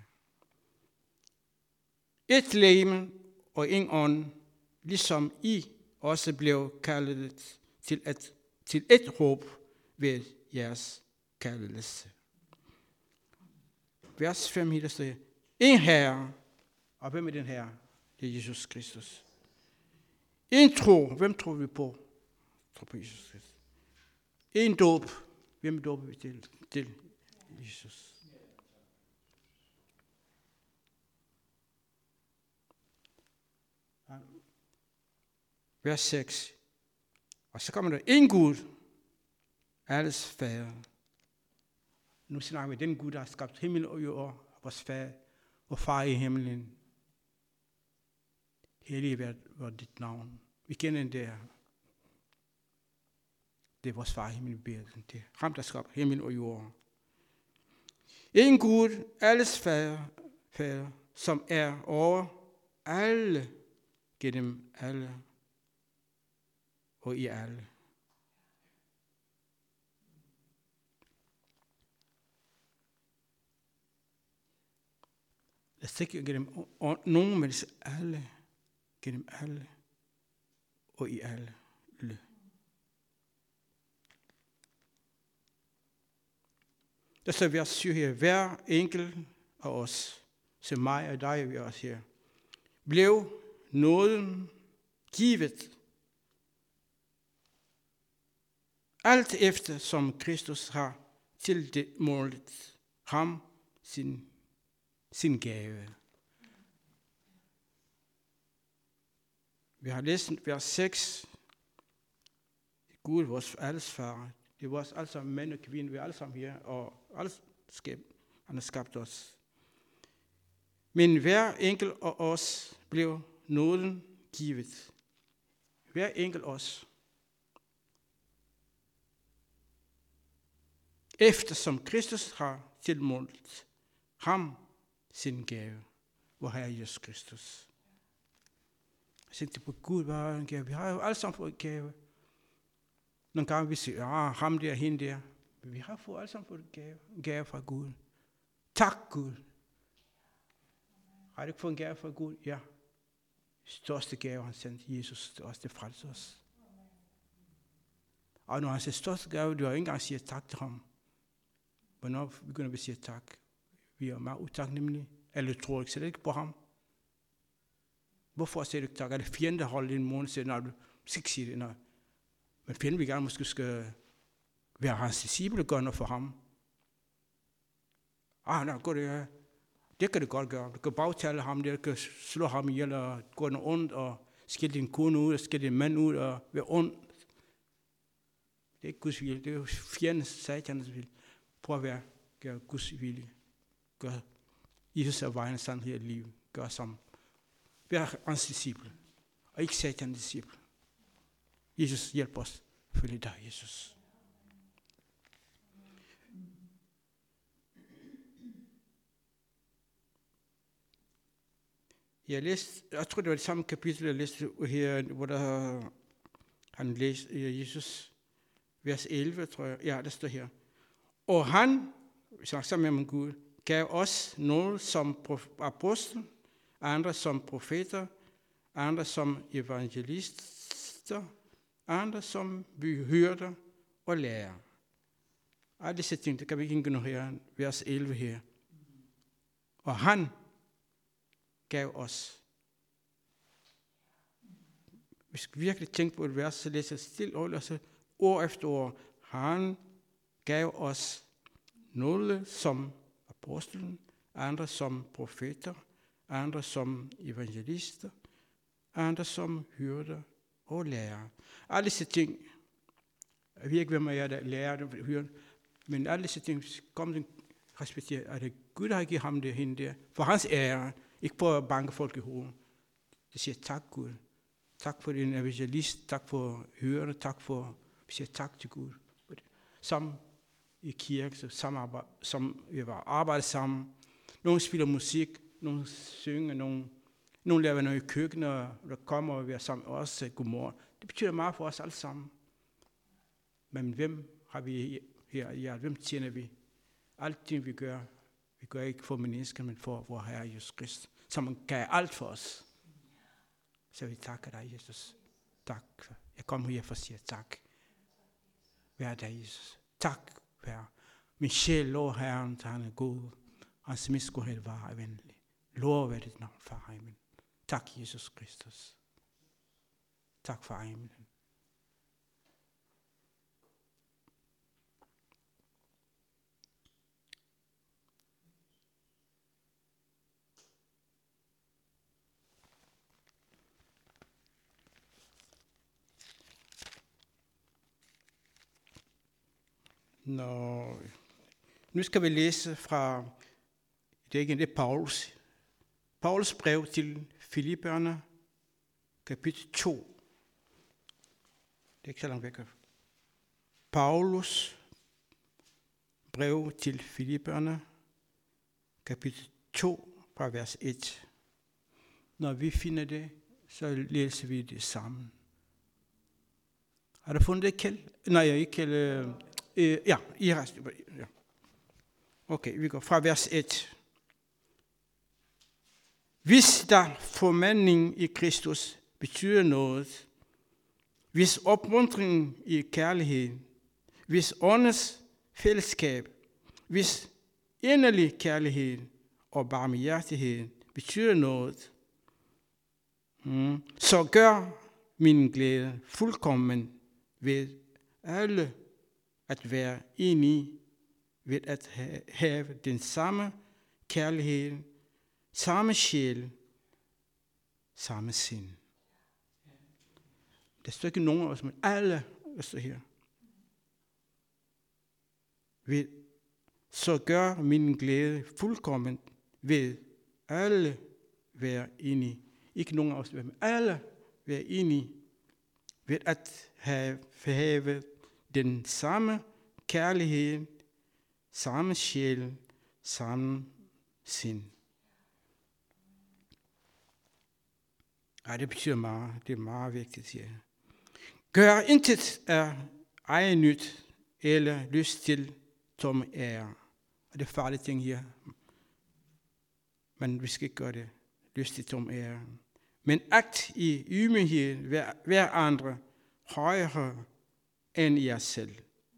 A: Et legeme og en ånd, ligesom I også blev kaldet til et, til et håb ved jeres kaldelse. Vers fem her står, en herre, og hvem er den herre? Det er Jesus Kristus. En tro, hvem tror vi på? Tror på Jesus Kristus. En dåb, hvem dåber vi til? Til Jesus. Vers seks. Og så kommer der en Gud, alles fader. Nu snakker vi den Gud, der har skabt himmel og jord, vores fader og far i himlen. Hellig var dit navn. Vi kender den der. Det er vores far i himlen, vi beder den til. Ham, der skabte himmel og jord. En Gud, alles fader, fader, som er over alle, gennem alle og i alle. Lad os ikke gennem nogen, men alle, gennem alle og i alle. Der står vers syv her. Hver enkelt af os, som mig og dig, vi også her, blev nåden givet. Alt efter som Kristus har tilmålet ham sin, sin gave. Vi har læst vers seks. Gud, vores alles far. Det er vores alle sammen mænd og kvinder. Vi er alle sammen her, og alle skab. Han har skabt os. Men hver enkelt af os blev nåden givet. Hver enkelt af os. Eftersom Kristus har tilmålt ham sin gave. Hvor Herre Jesus Kristus. Jeg tænkte på Gud, hvad er en gave? Vi har jo alle sammen fået en gave. Nogle gange vi siger, ah, ham der, hende der. Men vi har fået alle sammen fået en gave. En gave fra Gud. Tak Gud. Har du ikke fået en gave fra Gud? Ja. Største gave, han sendte Jesus, det også det frelser os. Og når han siger største gave, du har ikke engang siger tak til ham. Hvornår begynder vi at sige tak? Vi er meget utaknemmelige. Eller tror ikke slet ikke på ham. Hvorfor siger du ikke tak? Er det fjenden, der holder din mund og siger, nej, du skal ikke sige det. Nej. Men fjenden vil gerne måske skal være hans disciple og gøre noget for ham. Ah, nej, godt det. Det kan du godt gøre. Du kan bagtale ham, du kan slå ham ihjel og gå noget ondt og skille din kone ud og skille din mand ud og være ond. Det er ikke Guds vilje. Det er jo fjendens, satans vilje. Prøv at være, gør Guds vilje. Gør Jesus af vejen, sandhed og liv. Gør som. Vær hans disciple. Og ikke satans disciple. Jesus, hjælp os. Følge dig, Jesus. Jeg læste, jeg tror det var det samme kapitel, jeg læste her, hvor der han læste Jesus, vers elleve, tror jeg. Ja, der står her. Og han, vi snakker sammen med Gud, gav os noget som apostel, andre som profeter, andre som evangelister, andre som hyrder og lærer. Alle disse ting, det kan vi ikke ignorere, vers elleve her. Og han gav os. Vi skal virkelig tænke på et vers, så læser jeg stille og så år efter år. Han gav os nogle som apostlen, andre som profeter, andre som evangelister, andre som hyrder og lærer. Alle disse ting, jeg ved ikke, hvem jeg er, der lærer og hyrder, men alle disse ting, kom den respektere, at det Gud har givet ham det hende der, for hans ære, ikke på at banke folk i hovedet. Det siger tak Gud. Tak for din evangelist, tak for hørende, tak for, vi siger tak til Gud. Sammen i kirke, så samarbejde, som vi var arbejde sammen. Nogle spiller musik, nogle synger, nogle, nogle laver noget i køkkenet, og der kommer og vi er sammen og også godmorgen. Det betyder meget for os alle sammen. Men hvem har vi her i hjertet? Hvem tjener vi? Alt det vi gør, vi gør ikke for mennesker, men for vor Herre Jesus Kristus, som gav alt for os. Så vi takker dig, Jesus. Tak. Jeg kommer her for at sige tak. Vær dig, Jesus. Tak, Herre. Min sjæl lov Herren, så han er god. Hans miskudshed var venlig. Lov være dit navn, far i himlen. Tak, Jesus Kristus. Tak, far i himlen. Nå, nu skal vi læse fra, det er ikke det, Paulus. Paulus brev til Filipperne, kapitel to. Det er ikke så langt væk. Paulus brev til Filipperne, kapitel to, fra vers et. Når vi finder det, så læser vi det sammen. Har du fundet det, Kjeld? Nej, ikke Kjeld. Øh, ja, i resten. Ja. Okay, vi går fra vers et. Hvis der formandling i Kristus betyder noget, hvis opmuntring i kærlighed, hvis åndens fællesskab, Hvis inderlig kærlighed og barmhjertighed betyder noget, mm, så gør min glæde fuldkommen ved alle at være enige, ved at have den samme kærlighed, samme sjæl, samme sind. Der står ikke nogen af os, men alle der står her. Ved, så gør min glæde fuldkommen ved alle være enige. Ikke nogen af os, men alle være enige ved at have, have den samme kærlighed, samme sjæl, samme sind. Ja, det betyder meget. Det er meget vigtigt her. Gør intet af egen nyt eller lyst til tomme ære. Og det er farlige ting her. Men vi skal ikke gøre det. Lyst til tomme ære. Men agt i ydmyghed hver, hver andre højere end jer selv.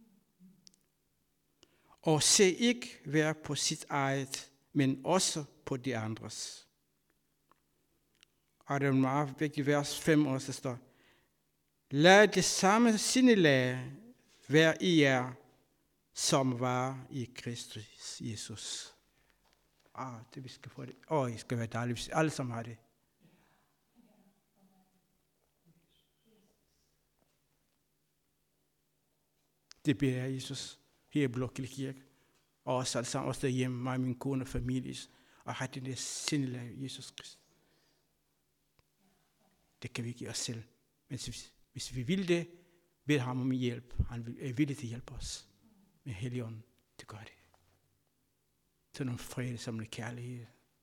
A: Og se ikke hver på sit eget, men også på de andres. Og det er en meget vigtig vers fem også, der står, lad det samme sindelag være i jer, som var i Kristus Jesus. Ah, det vi skal få det. Åh, oh, det skal være dejligt, hvis alle sammen har det. Det beder jeg Jesus her i Blokhilde Kirke. Og også alle sammen, også derhjemme, mig og min kone og familie. Og have det der sindelag Jesus Kristus. Det kan vi give os selv. Men hvis, hvis vi vil det, bed ham om hjælp. Han er villig til at hjælpe os. Med Helligånden, det gør det. Så nogle fred, som en kærlighed.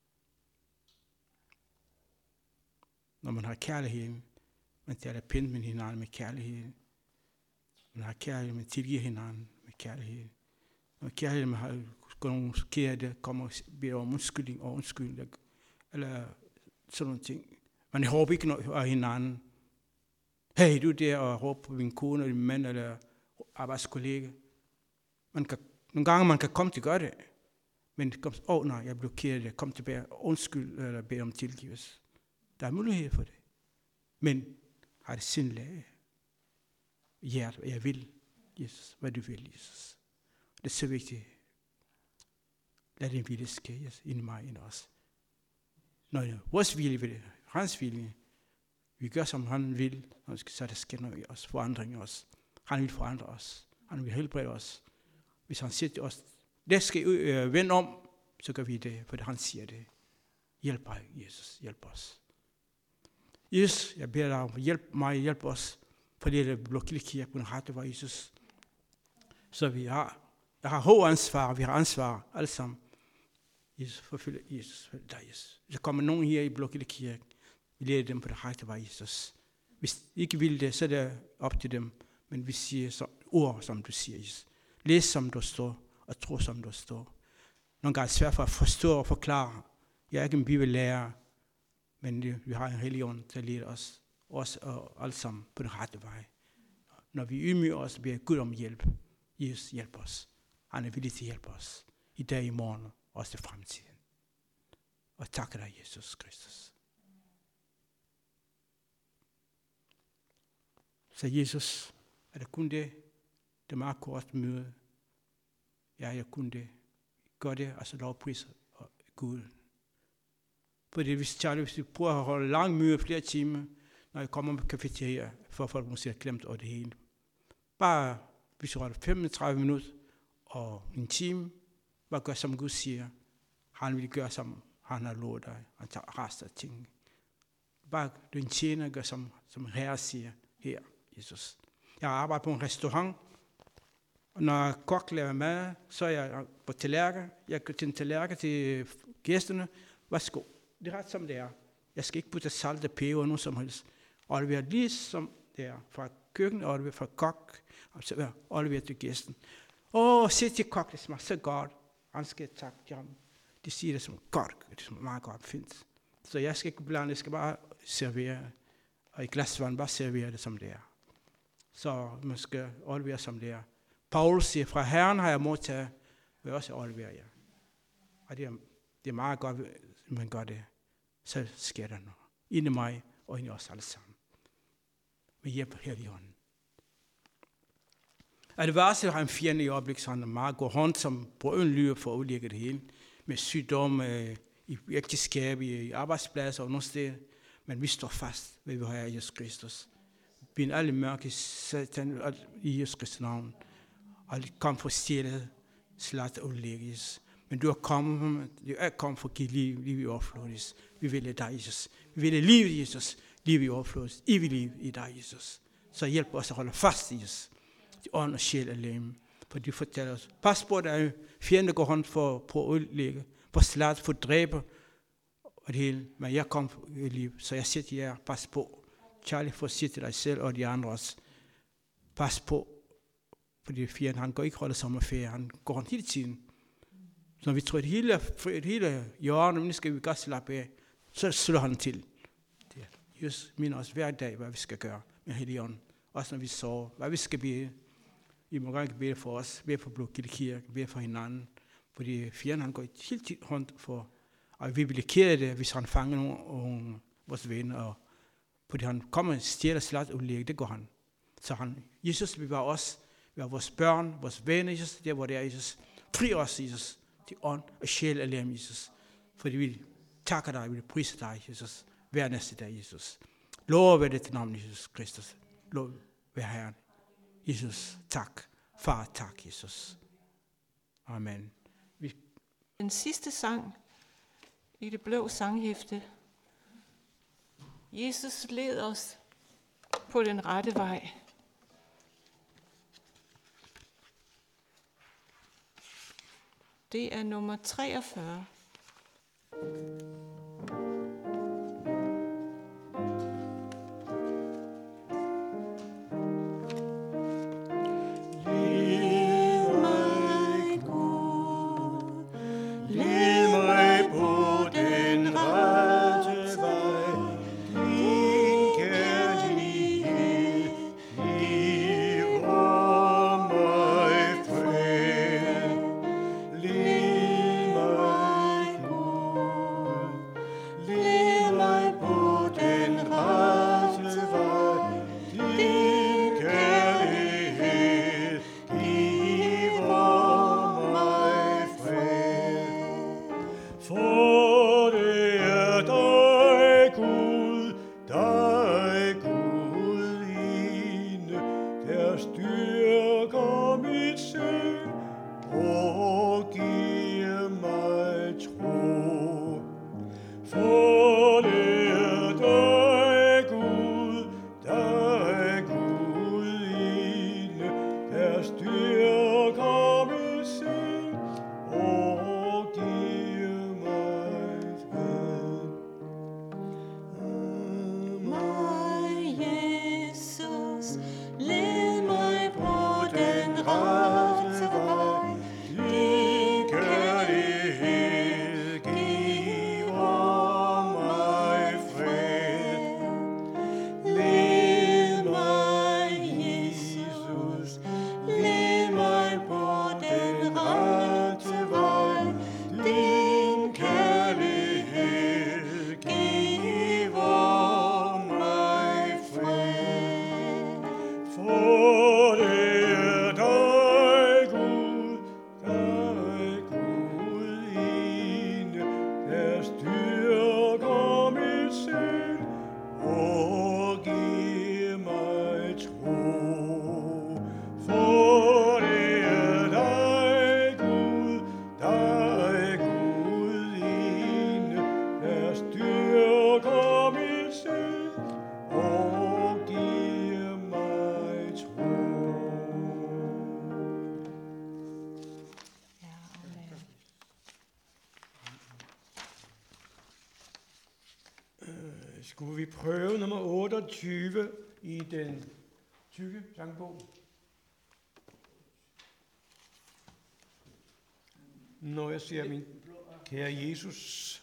A: Når man har kærlighed, man taler pænt med hinanden med kærlighed. Man har kærlighed, man tilgiver hinanden med kærlighed. Når kærlighed, man har gået nogle skærte, kommer og beder om undskyldning og undskyld, eller sådan nogle ting. Man håber ikke noget af hinanden. Hey, du der og råber på min kone, eller min mand, eller arbejdskollega. Man kan, nogle gange man kan komme til at gøre det. Men åh oh, nej, jeg blokerer det. Kom tilbage, undskyld, eller bed om tilgivelse. Der er mulighed for det. Men har det sindelag. Hjerte, jeg vil, Jesus, hvad du vil, Jesus. Det er så vigtigt. Lad din vilje ske, Jesus, ind i mig, ind i os. Når vores vilje vil det, hans vilje, vi gør som han vil, så der sker noget i os, forandring i os. Han vil forandre os. Han vil helbrede os. Hvis han siger til os, det skal øh, vende om, så gør vi det, for han siger det. Hjælp mig, Jesus, hjælp os. Jesus, jeg beder dig om, hjælp mig, hjælp os, for det er Blokhilde Kirke, på den rette var Jesus. Så vi har, jeg har hovedansvar, vi har ansvar, alle sammen. Jesus, forfølge Jesus, forfølge dig, Jesus. Hvis der kommer nogen her i Blokhilde Kirke, vi leder dem på det rette var Jesus. Hvis de ikke vil det, så er det op til dem. Men vi siger så, ord, som du siger, Jesus. Læs, som du står, og tro, som du står. Nogle gange er det svært for at forstå og forklare. Jeg er ikke en bibellærer, men vi har en Helligånd til at lede os, os og alle sammen på den rette vej. Når vi ydmyger os, beder Gud om hjælp. Jesus, hjælp os. Han er villig til at hjælpe os. I dag, i morgen, og også i fremtiden. Og takker dig, Jesus Kristus. Så Jesus, er det kun det? Det er meget kort møde. Ja, jeg kunne det. Gør det, altså lovpriser Gud. Fordi hvis, Charlie, hvis vi prøver at holde lang møde flere timer, når jeg kommer på cafeteria, for folk måske har glemt over det hele. Bare, hvis vi holder femogtredive minutter og en time, bare gør som Gud siger. Han vil gøre som han har lovet dig. Han tager resten af tingene. Bare du en tjener, gør som, som Herre siger her, Jesus. Jeg arbejder på en restaurant, og når kok laver mad, så er jeg på tallerken. Jeg går til en tallerken til gæsterne. Værsgo. Det er ret som det er. Jeg skal ikke putte salt og peber og noget som helst. Og det er lige som det er. Fra køkken, og det er fra kok, og det er til gæsten. Åh, se til kok, det smager så godt. Han skal takke til ham. De siger det som godt, det er meget godt fint. Så jeg skal ikke blande, jeg skal bare servere. Og i glasvand bare servere det som det er. Så man skal overlevere som det er. Paulus siger, fra Herren har jeg modtaget, vil også overlevere jer. Og det er, det er meget godt, at man gør det. Så sker der noget. Inde i mig og inde i os alle sammen. Med hjælp af Helligånden. At det værste har en fjende i øjeblik, så han er meget god hånd, som brøden lyder for at udlægge det hele. Med sygdom, øh, i ægteskab, i arbejdspladser og nogle steder. Men vi står fast ved, vi har Jesus Kristus. Vi er alle mørke satan i Jesus Kristus navn. Og det kom for stjælet, slat og udlægges. Men du er kommet, du er kommet for at give liv, liv i overflod. Vi vil dig, Jesus. Vi vil liv i Jesus, liv i overflod. Evig liv i dig, Jesus. Så hjælp os at holde fast i Jesus. De ånd og sjæl og lem. For de fortæller os, pas på, der er fjende går hånd for på at udlægge, på slat, for at dræbe, og det hele. Men jeg kom i liv, så jeg siger til jer, pas på. Charlie, for at sige til dig selv og de andre også, pas på. Fordi fjenden, han går ikke holde sommerferie, han går hele tiden. Så når vi tror, at hele, hele hjørnet, nu skal vi godt slappe af, så slår han til. Det Jesus mener os hver dag, hvad vi skal gøre med Helligånden. Også når vi sover, hvad vi skal bede. I må gerne bede for os, bede for Blågilde Kirke, bede for hinanden. Fordi fjenden, han går helt tiden hånd for, og vi bliver kede det, hvis han fanger nogle af vores venner. Og fordi han kommer og stjæler slat og lægger, det går han. Så han, Jesus vil være os, vi er vores børn, vores venner, Jesus, der hvor det er, Jesus. Fri os, Jesus, til ånd og sjæl og lem, Jesus. Fordi vi takker dig, vi priser dig, Jesus, hver næste dag, Jesus. Lov være det til navn, Jesus Kristus. Lov være Herren. Jesus, tak. Far, tak, Jesus. Amen. Vi
B: Den sidste sang i det blå sanghæfte. Jesus led os på den rette vej. Det er nummer treogfyrre.
C: Skulle vi prøve nummer otteogtyve i den tykke sangbog? Når jeg ser min kære Jesus.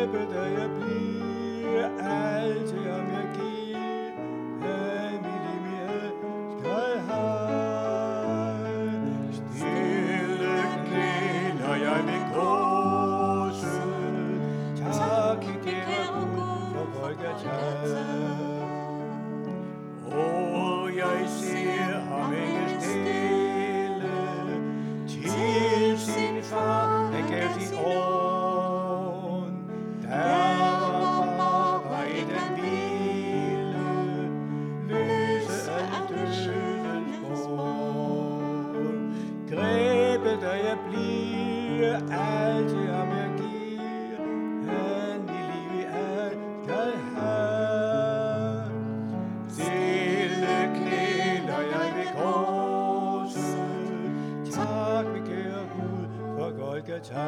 C: Grebet af jeg bliver, altid om jeg giver, af mit liv jeg skal have. Stille knæ, når jeg vil gåse, tak i kære Gud for Golgata. Og jeg ser ham ikke stille, til sin far, han gav sit ånd. Der var bare i den hvile, løse alle dødens bånd. Grebet af jeg bliver, altid ham jeg giver, han i liv i alt skal have. Stille knæ, når jeg vil gåse, tak vi kære Gud for Golgata.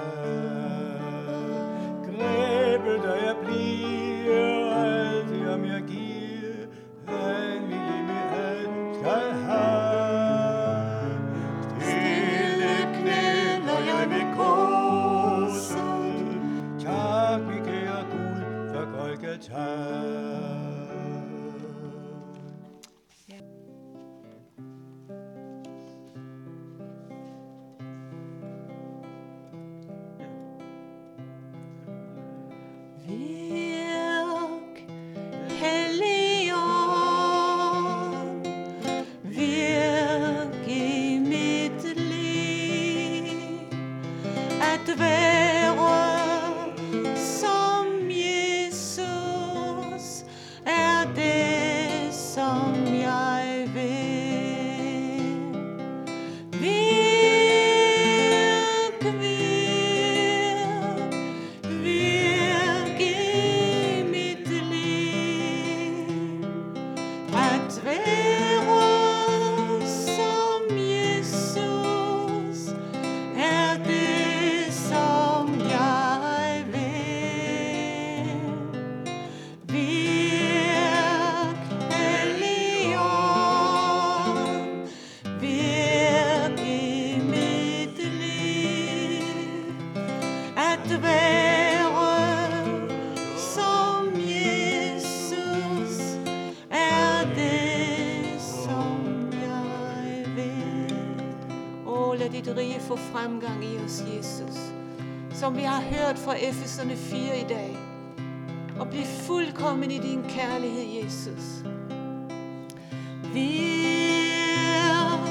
C: Grebet af jeg bliver, altid om jeg giver, han vil i mig alt skal have. Stille knæ, når jeg vil gåse, tak vi kære Gud for Golgata.
B: Virk, Helligånd, virk i mit liv, at være som Jesus er det, som jeg vil. Virk, virk, virk i mit liv, at være som Jesus er det, som jeg vil. Virk, Helligånd, virk i mit liv, at være som Jesus er det, som jeg vil. Åh, lad dit rige få fremgang i os, Jesus, som vi har hørt fra Efeserne fire i dag, og bliv fuldkommen i din kærlighed, Jesus. Virk,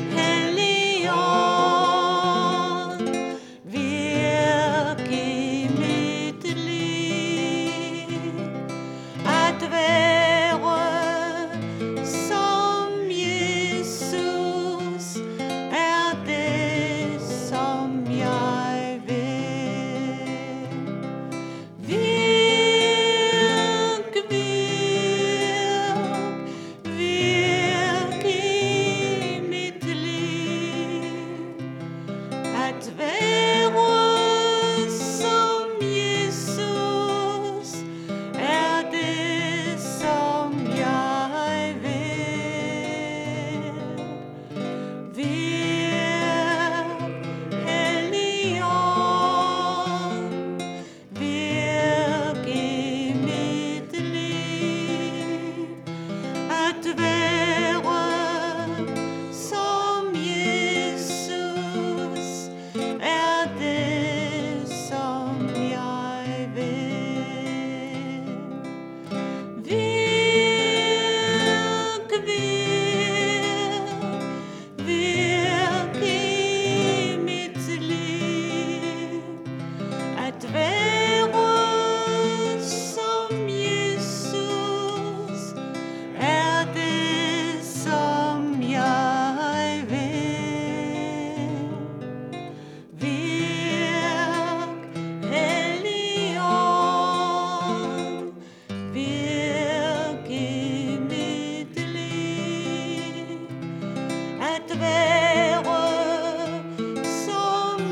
B: Helligånd, virk i mit liv, at være som Jesus er det, som jeg vil. Virk, virk, virk i mit liv, at være som Jesus er det, som jeg vil. Virk, Helligånd, virk i mit liv, at være som Jesus er det, som jeg vil. Virk, virk, virk i mit liv, at være som Jesus er det, som jeg vil. Virk, Helligånd, virk i mit liv, at være som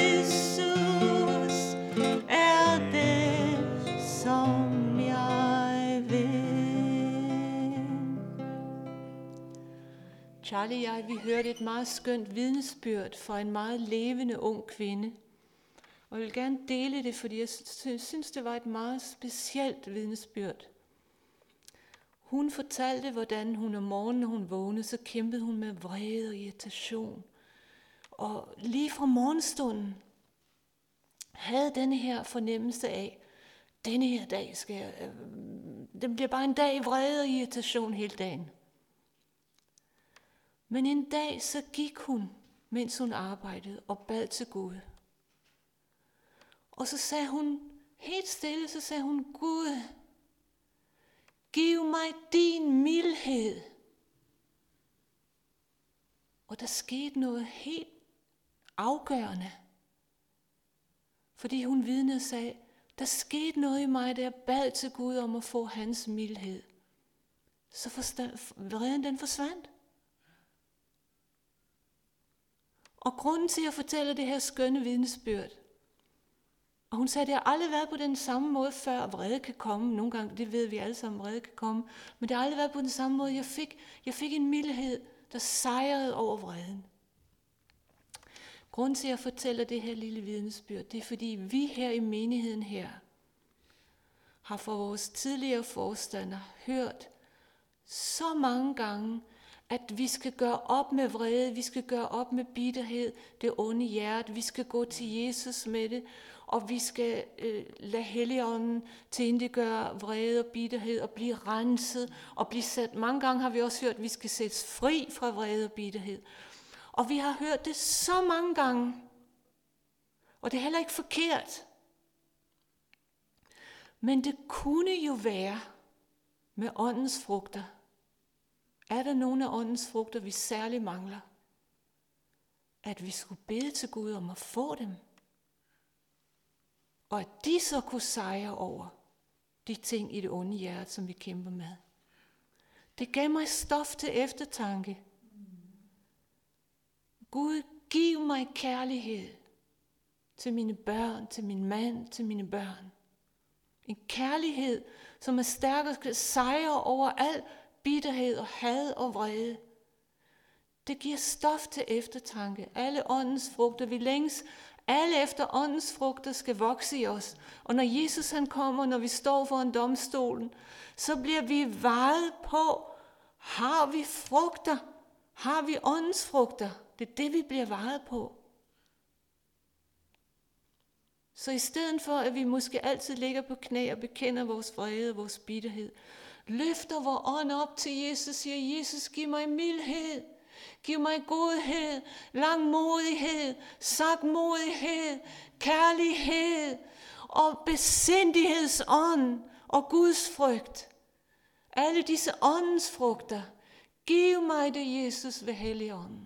B: Jesus er det, som jeg vil. Charlie og jeg, vi hørte et meget skønt vidnesbyrd fra en meget levende ung kvinde. Og jeg vil gerne dele det, fordi jeg synes, det var et meget specielt vidnesbyrd. Hun fortalte, hvordan hun om morgenen, når hun vågnede, så kæmpede hun med vrede og irritation. Og lige fra morgenstunden havde denne her fornemmelse af, denne her dag skal jeg, øh, den bliver bare en dag i vrede og irritation hele dagen. Men en dag så gik hun, mens hun arbejdede, og bad til Gud. Og så sagde hun, helt stille, så sagde hun, Gud, giv mig din mildhed. Og der skete noget helt afgørende. Fordi hun vidnede og sagde, der skete noget i mig, da jeg bad til Gud om at få hans mildhed. Så forstand, vreden den forsvandt. Og grunden til at fortælle det her skønne vidnesbyrd, og hun sagde, det har aldrig været på den samme måde før, vrede kan komme. Nogle gange, det ved vi alle sammen, vrede kan komme. Men det har aldrig været på den samme måde. Jeg fik, jeg fik en mildhed, der sejrede over vreden. Grunden til at fortælle det her lille vidnesbyrd, det er fordi vi her i menigheden her, har fra vores tidligere forstander hørt så mange gange, at vi skal gøre op med vrede, vi skal gøre op med bitterhed, det onde hjerte, vi skal gå til Jesus med det, og vi skal øh, lade Helligånden tilintetgøre vrede og bitterhed og blive renset og blive sat. Mange gange har vi også hørt, at vi skal sættes fri fra vrede og bitterhed. Og vi har hørt det så mange gange, og det er heller ikke forkert. Men det kunne jo være med åndens frugter. Er der nogle af åndens frugter, vi særligt mangler? At vi skulle bede til Gud om at få dem. Og at de så kunne sejre over de ting i det onde hjerte, som vi kæmper med. Det gav mig stof til eftertanke. Gud, giv mig kærlighed til mine børn, til min mand, til mine børn. En kærlighed, som er stærk og skal sejre over al bitterhed og had og vrede. Det giver stof til eftertanke. Alle åndens frugter, vi længes, alle efter åndens frugter skal vokse i os. Og når Jesus han kommer, når vi står foran domstolen, så bliver vi vejet på, har vi frugter? Har vi åndens frugter? Det er det, vi bliver vejet på. Så i stedet for, at vi måske altid ligger på knæ og bekender vores vrede og vores bitterhed, løfter vores ånd op til Jesus og siger, Jesus, giv mig mildhed, giv mig godhed, langmodighed, sagtmodighed, kærlighed og besindighedsånd og Guds frygt. Alle disse åndens frugter, giv mig det, Jesus, ved Helligånden.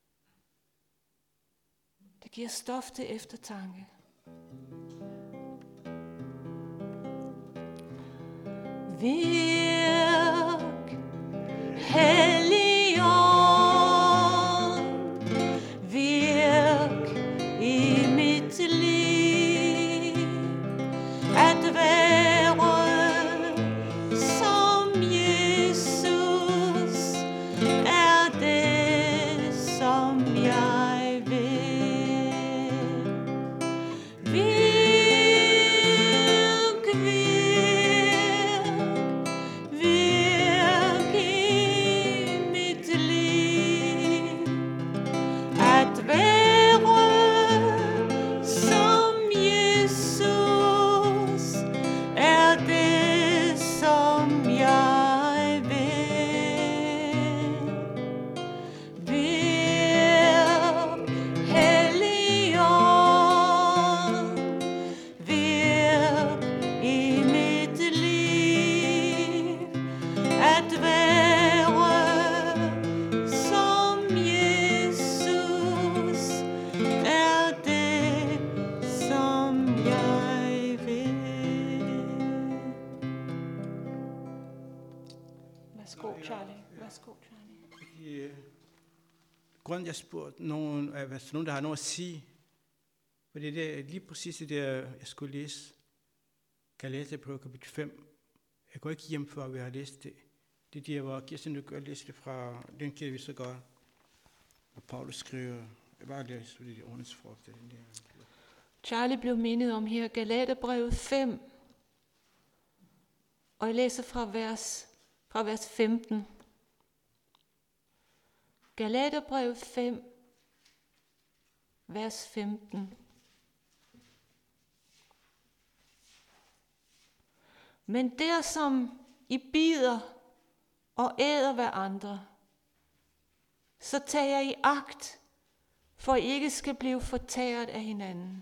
B: Det giver stof til eftertanke. Virk, Helligånd, virk i mit liv, at være som Jesus, er det, som jeg vil. Virk, virk, virk i mit liv, at være som Jesus, er det, som jeg vil. Virk, Helligånd, virk i mit liv, at være som Jesus, er det, som jeg vil. Værsgo, Charlie. Værsgo, Charlie.
A: Øh, Grunden jeg spurgte nogen, er, hvis nogen der har noget at sige, for det er lige præcis det der, jeg skulle læse. Galaterbrevet kapitel fem. Jeg går ikke hjem før vi har læst det. Det er der, hvor Kirsten du gør læse det fra, den kan vi så godt. Og Paulus skriver, jeg bare læser, fordi det er åndens frugt. Den der.
B: Charlie blev mindet om her, Galaterbrevet fem, og jeg læser fra vers, fra vers femten. Galaterbrevet fem, vers femten. Men der som I bider og æder hver andre, så tager I agt, for I ikke skal blive fortæret af hinanden.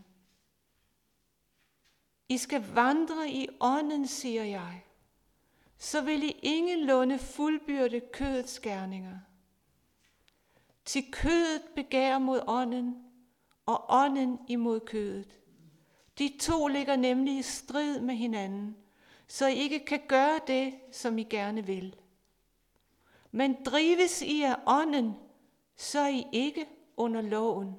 B: I skal vandre i ånden, siger jeg, så vil I ingenlunde fuldbyrde kødets gerninger. Til kødet begærer mod ånden, og ånden imod kødet. De to ligger nemlig i strid med hinanden, så I ikke kan gøre det, som I gerne vil. Men drives I af ånden, så er I ikke under loven.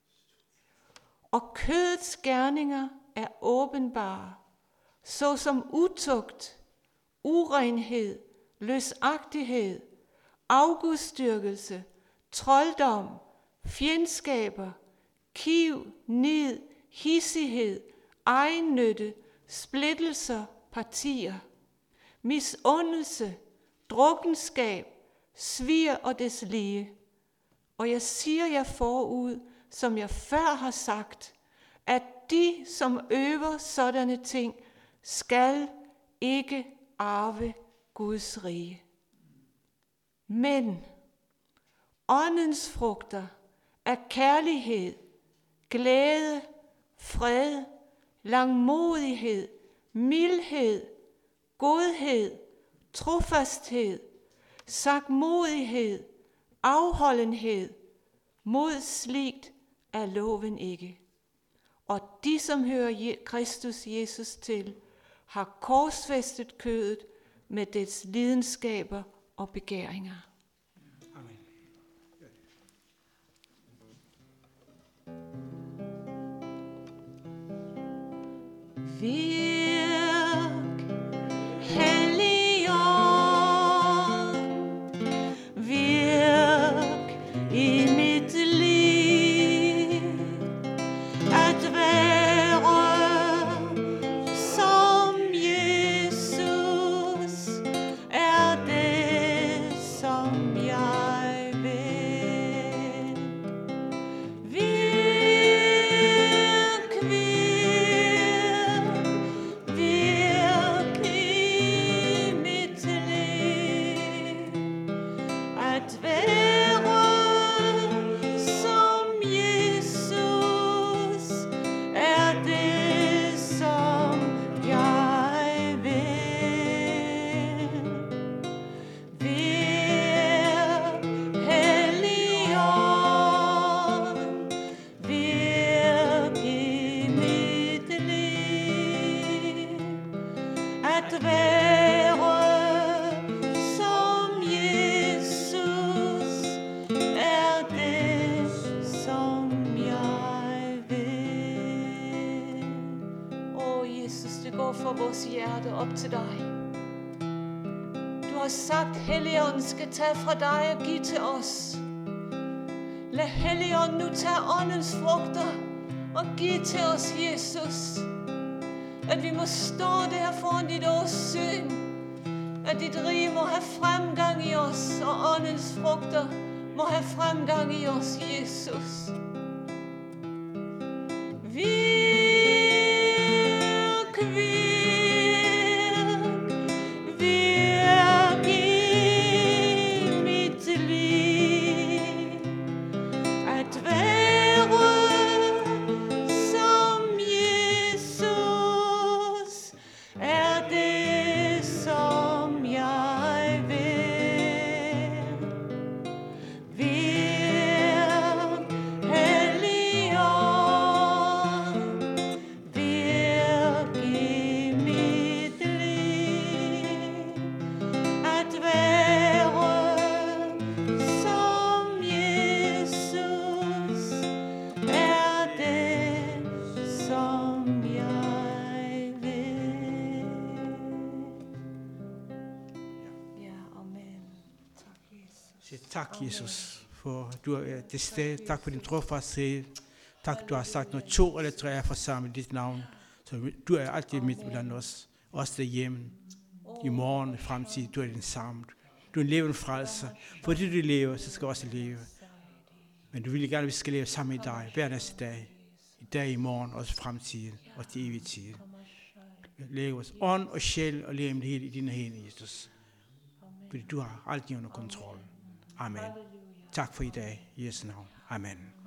B: Og kødets gerninger er åbenbare, såsom utugt, urenhed, løsagtighed, afgudstyrkelse, trolddom, fjendskaber, kiv, nid, hissighed, egennytte, splittelser, partier, misundelse, drukkenskab, svir og deslige. Og jeg siger jer forud, som jeg før har sagt, at de, som øver sådanne ting, skal ikke arve Guds rige. Men åndens frugter er kærlighed, glæde, fred, langmodighed, mildhed, godhed, trofasthed, sagtmodighed, afholdenhed. Mod slikt er loven ikke. Og de, som hører Kristus Jesus til, har korsfæstet kødet med dets lidenskaber og begæringer.
A: Amen.
B: Virk, Helligånd, virk i mit liv, at være som Jesus er det, som jeg vil. Virk, virk, virk i mit liv, at være som Jesus er det, som jeg vil. Virk, Helligånd, virk i mit liv, at være som Jesus er det, som jeg vil. Åh Jesus, det går for vores hjerte op til dig. Du har sagt, Helligånden skal tage fra dig og give til os. Lad Helligånden nu tage åndens frugter og give til os, Jesus. At vi må stå der foran dit åsyn. At dit rige må have fremgang i os, og åndens frugter må have fremgang i os, Jesus. Virk, virk, virk i mit liv, at være som Jesus er det, som jeg vil. Virk, Helligånd, virk i mit liv, at være som Jesus er det, som jeg vil. Ja, amen. Tak, Jesus.
A: Sig tak, Jesus, for du er til stede. Tak for din trofasthed. Tak, du har sagt, når to eller tre er forsamlet i dit navn, så du er altid midt blandt os. Også derhjemme, i morgen, i fremtiden, du er den samme. Du er en levende frelser. Fordi du lever, så skal du også leve. Men du vil gerne, at vi skal leve sammen med dig, hver næste dag. I dag, i morgen, også i fremtiden, og til evig tid. Læg vores ånd og sjæl og leve hele i dine hænder, Jesus. Fordi du har alt under kontrol. Amen. Tak for i dag, i Jesu navn. Amen.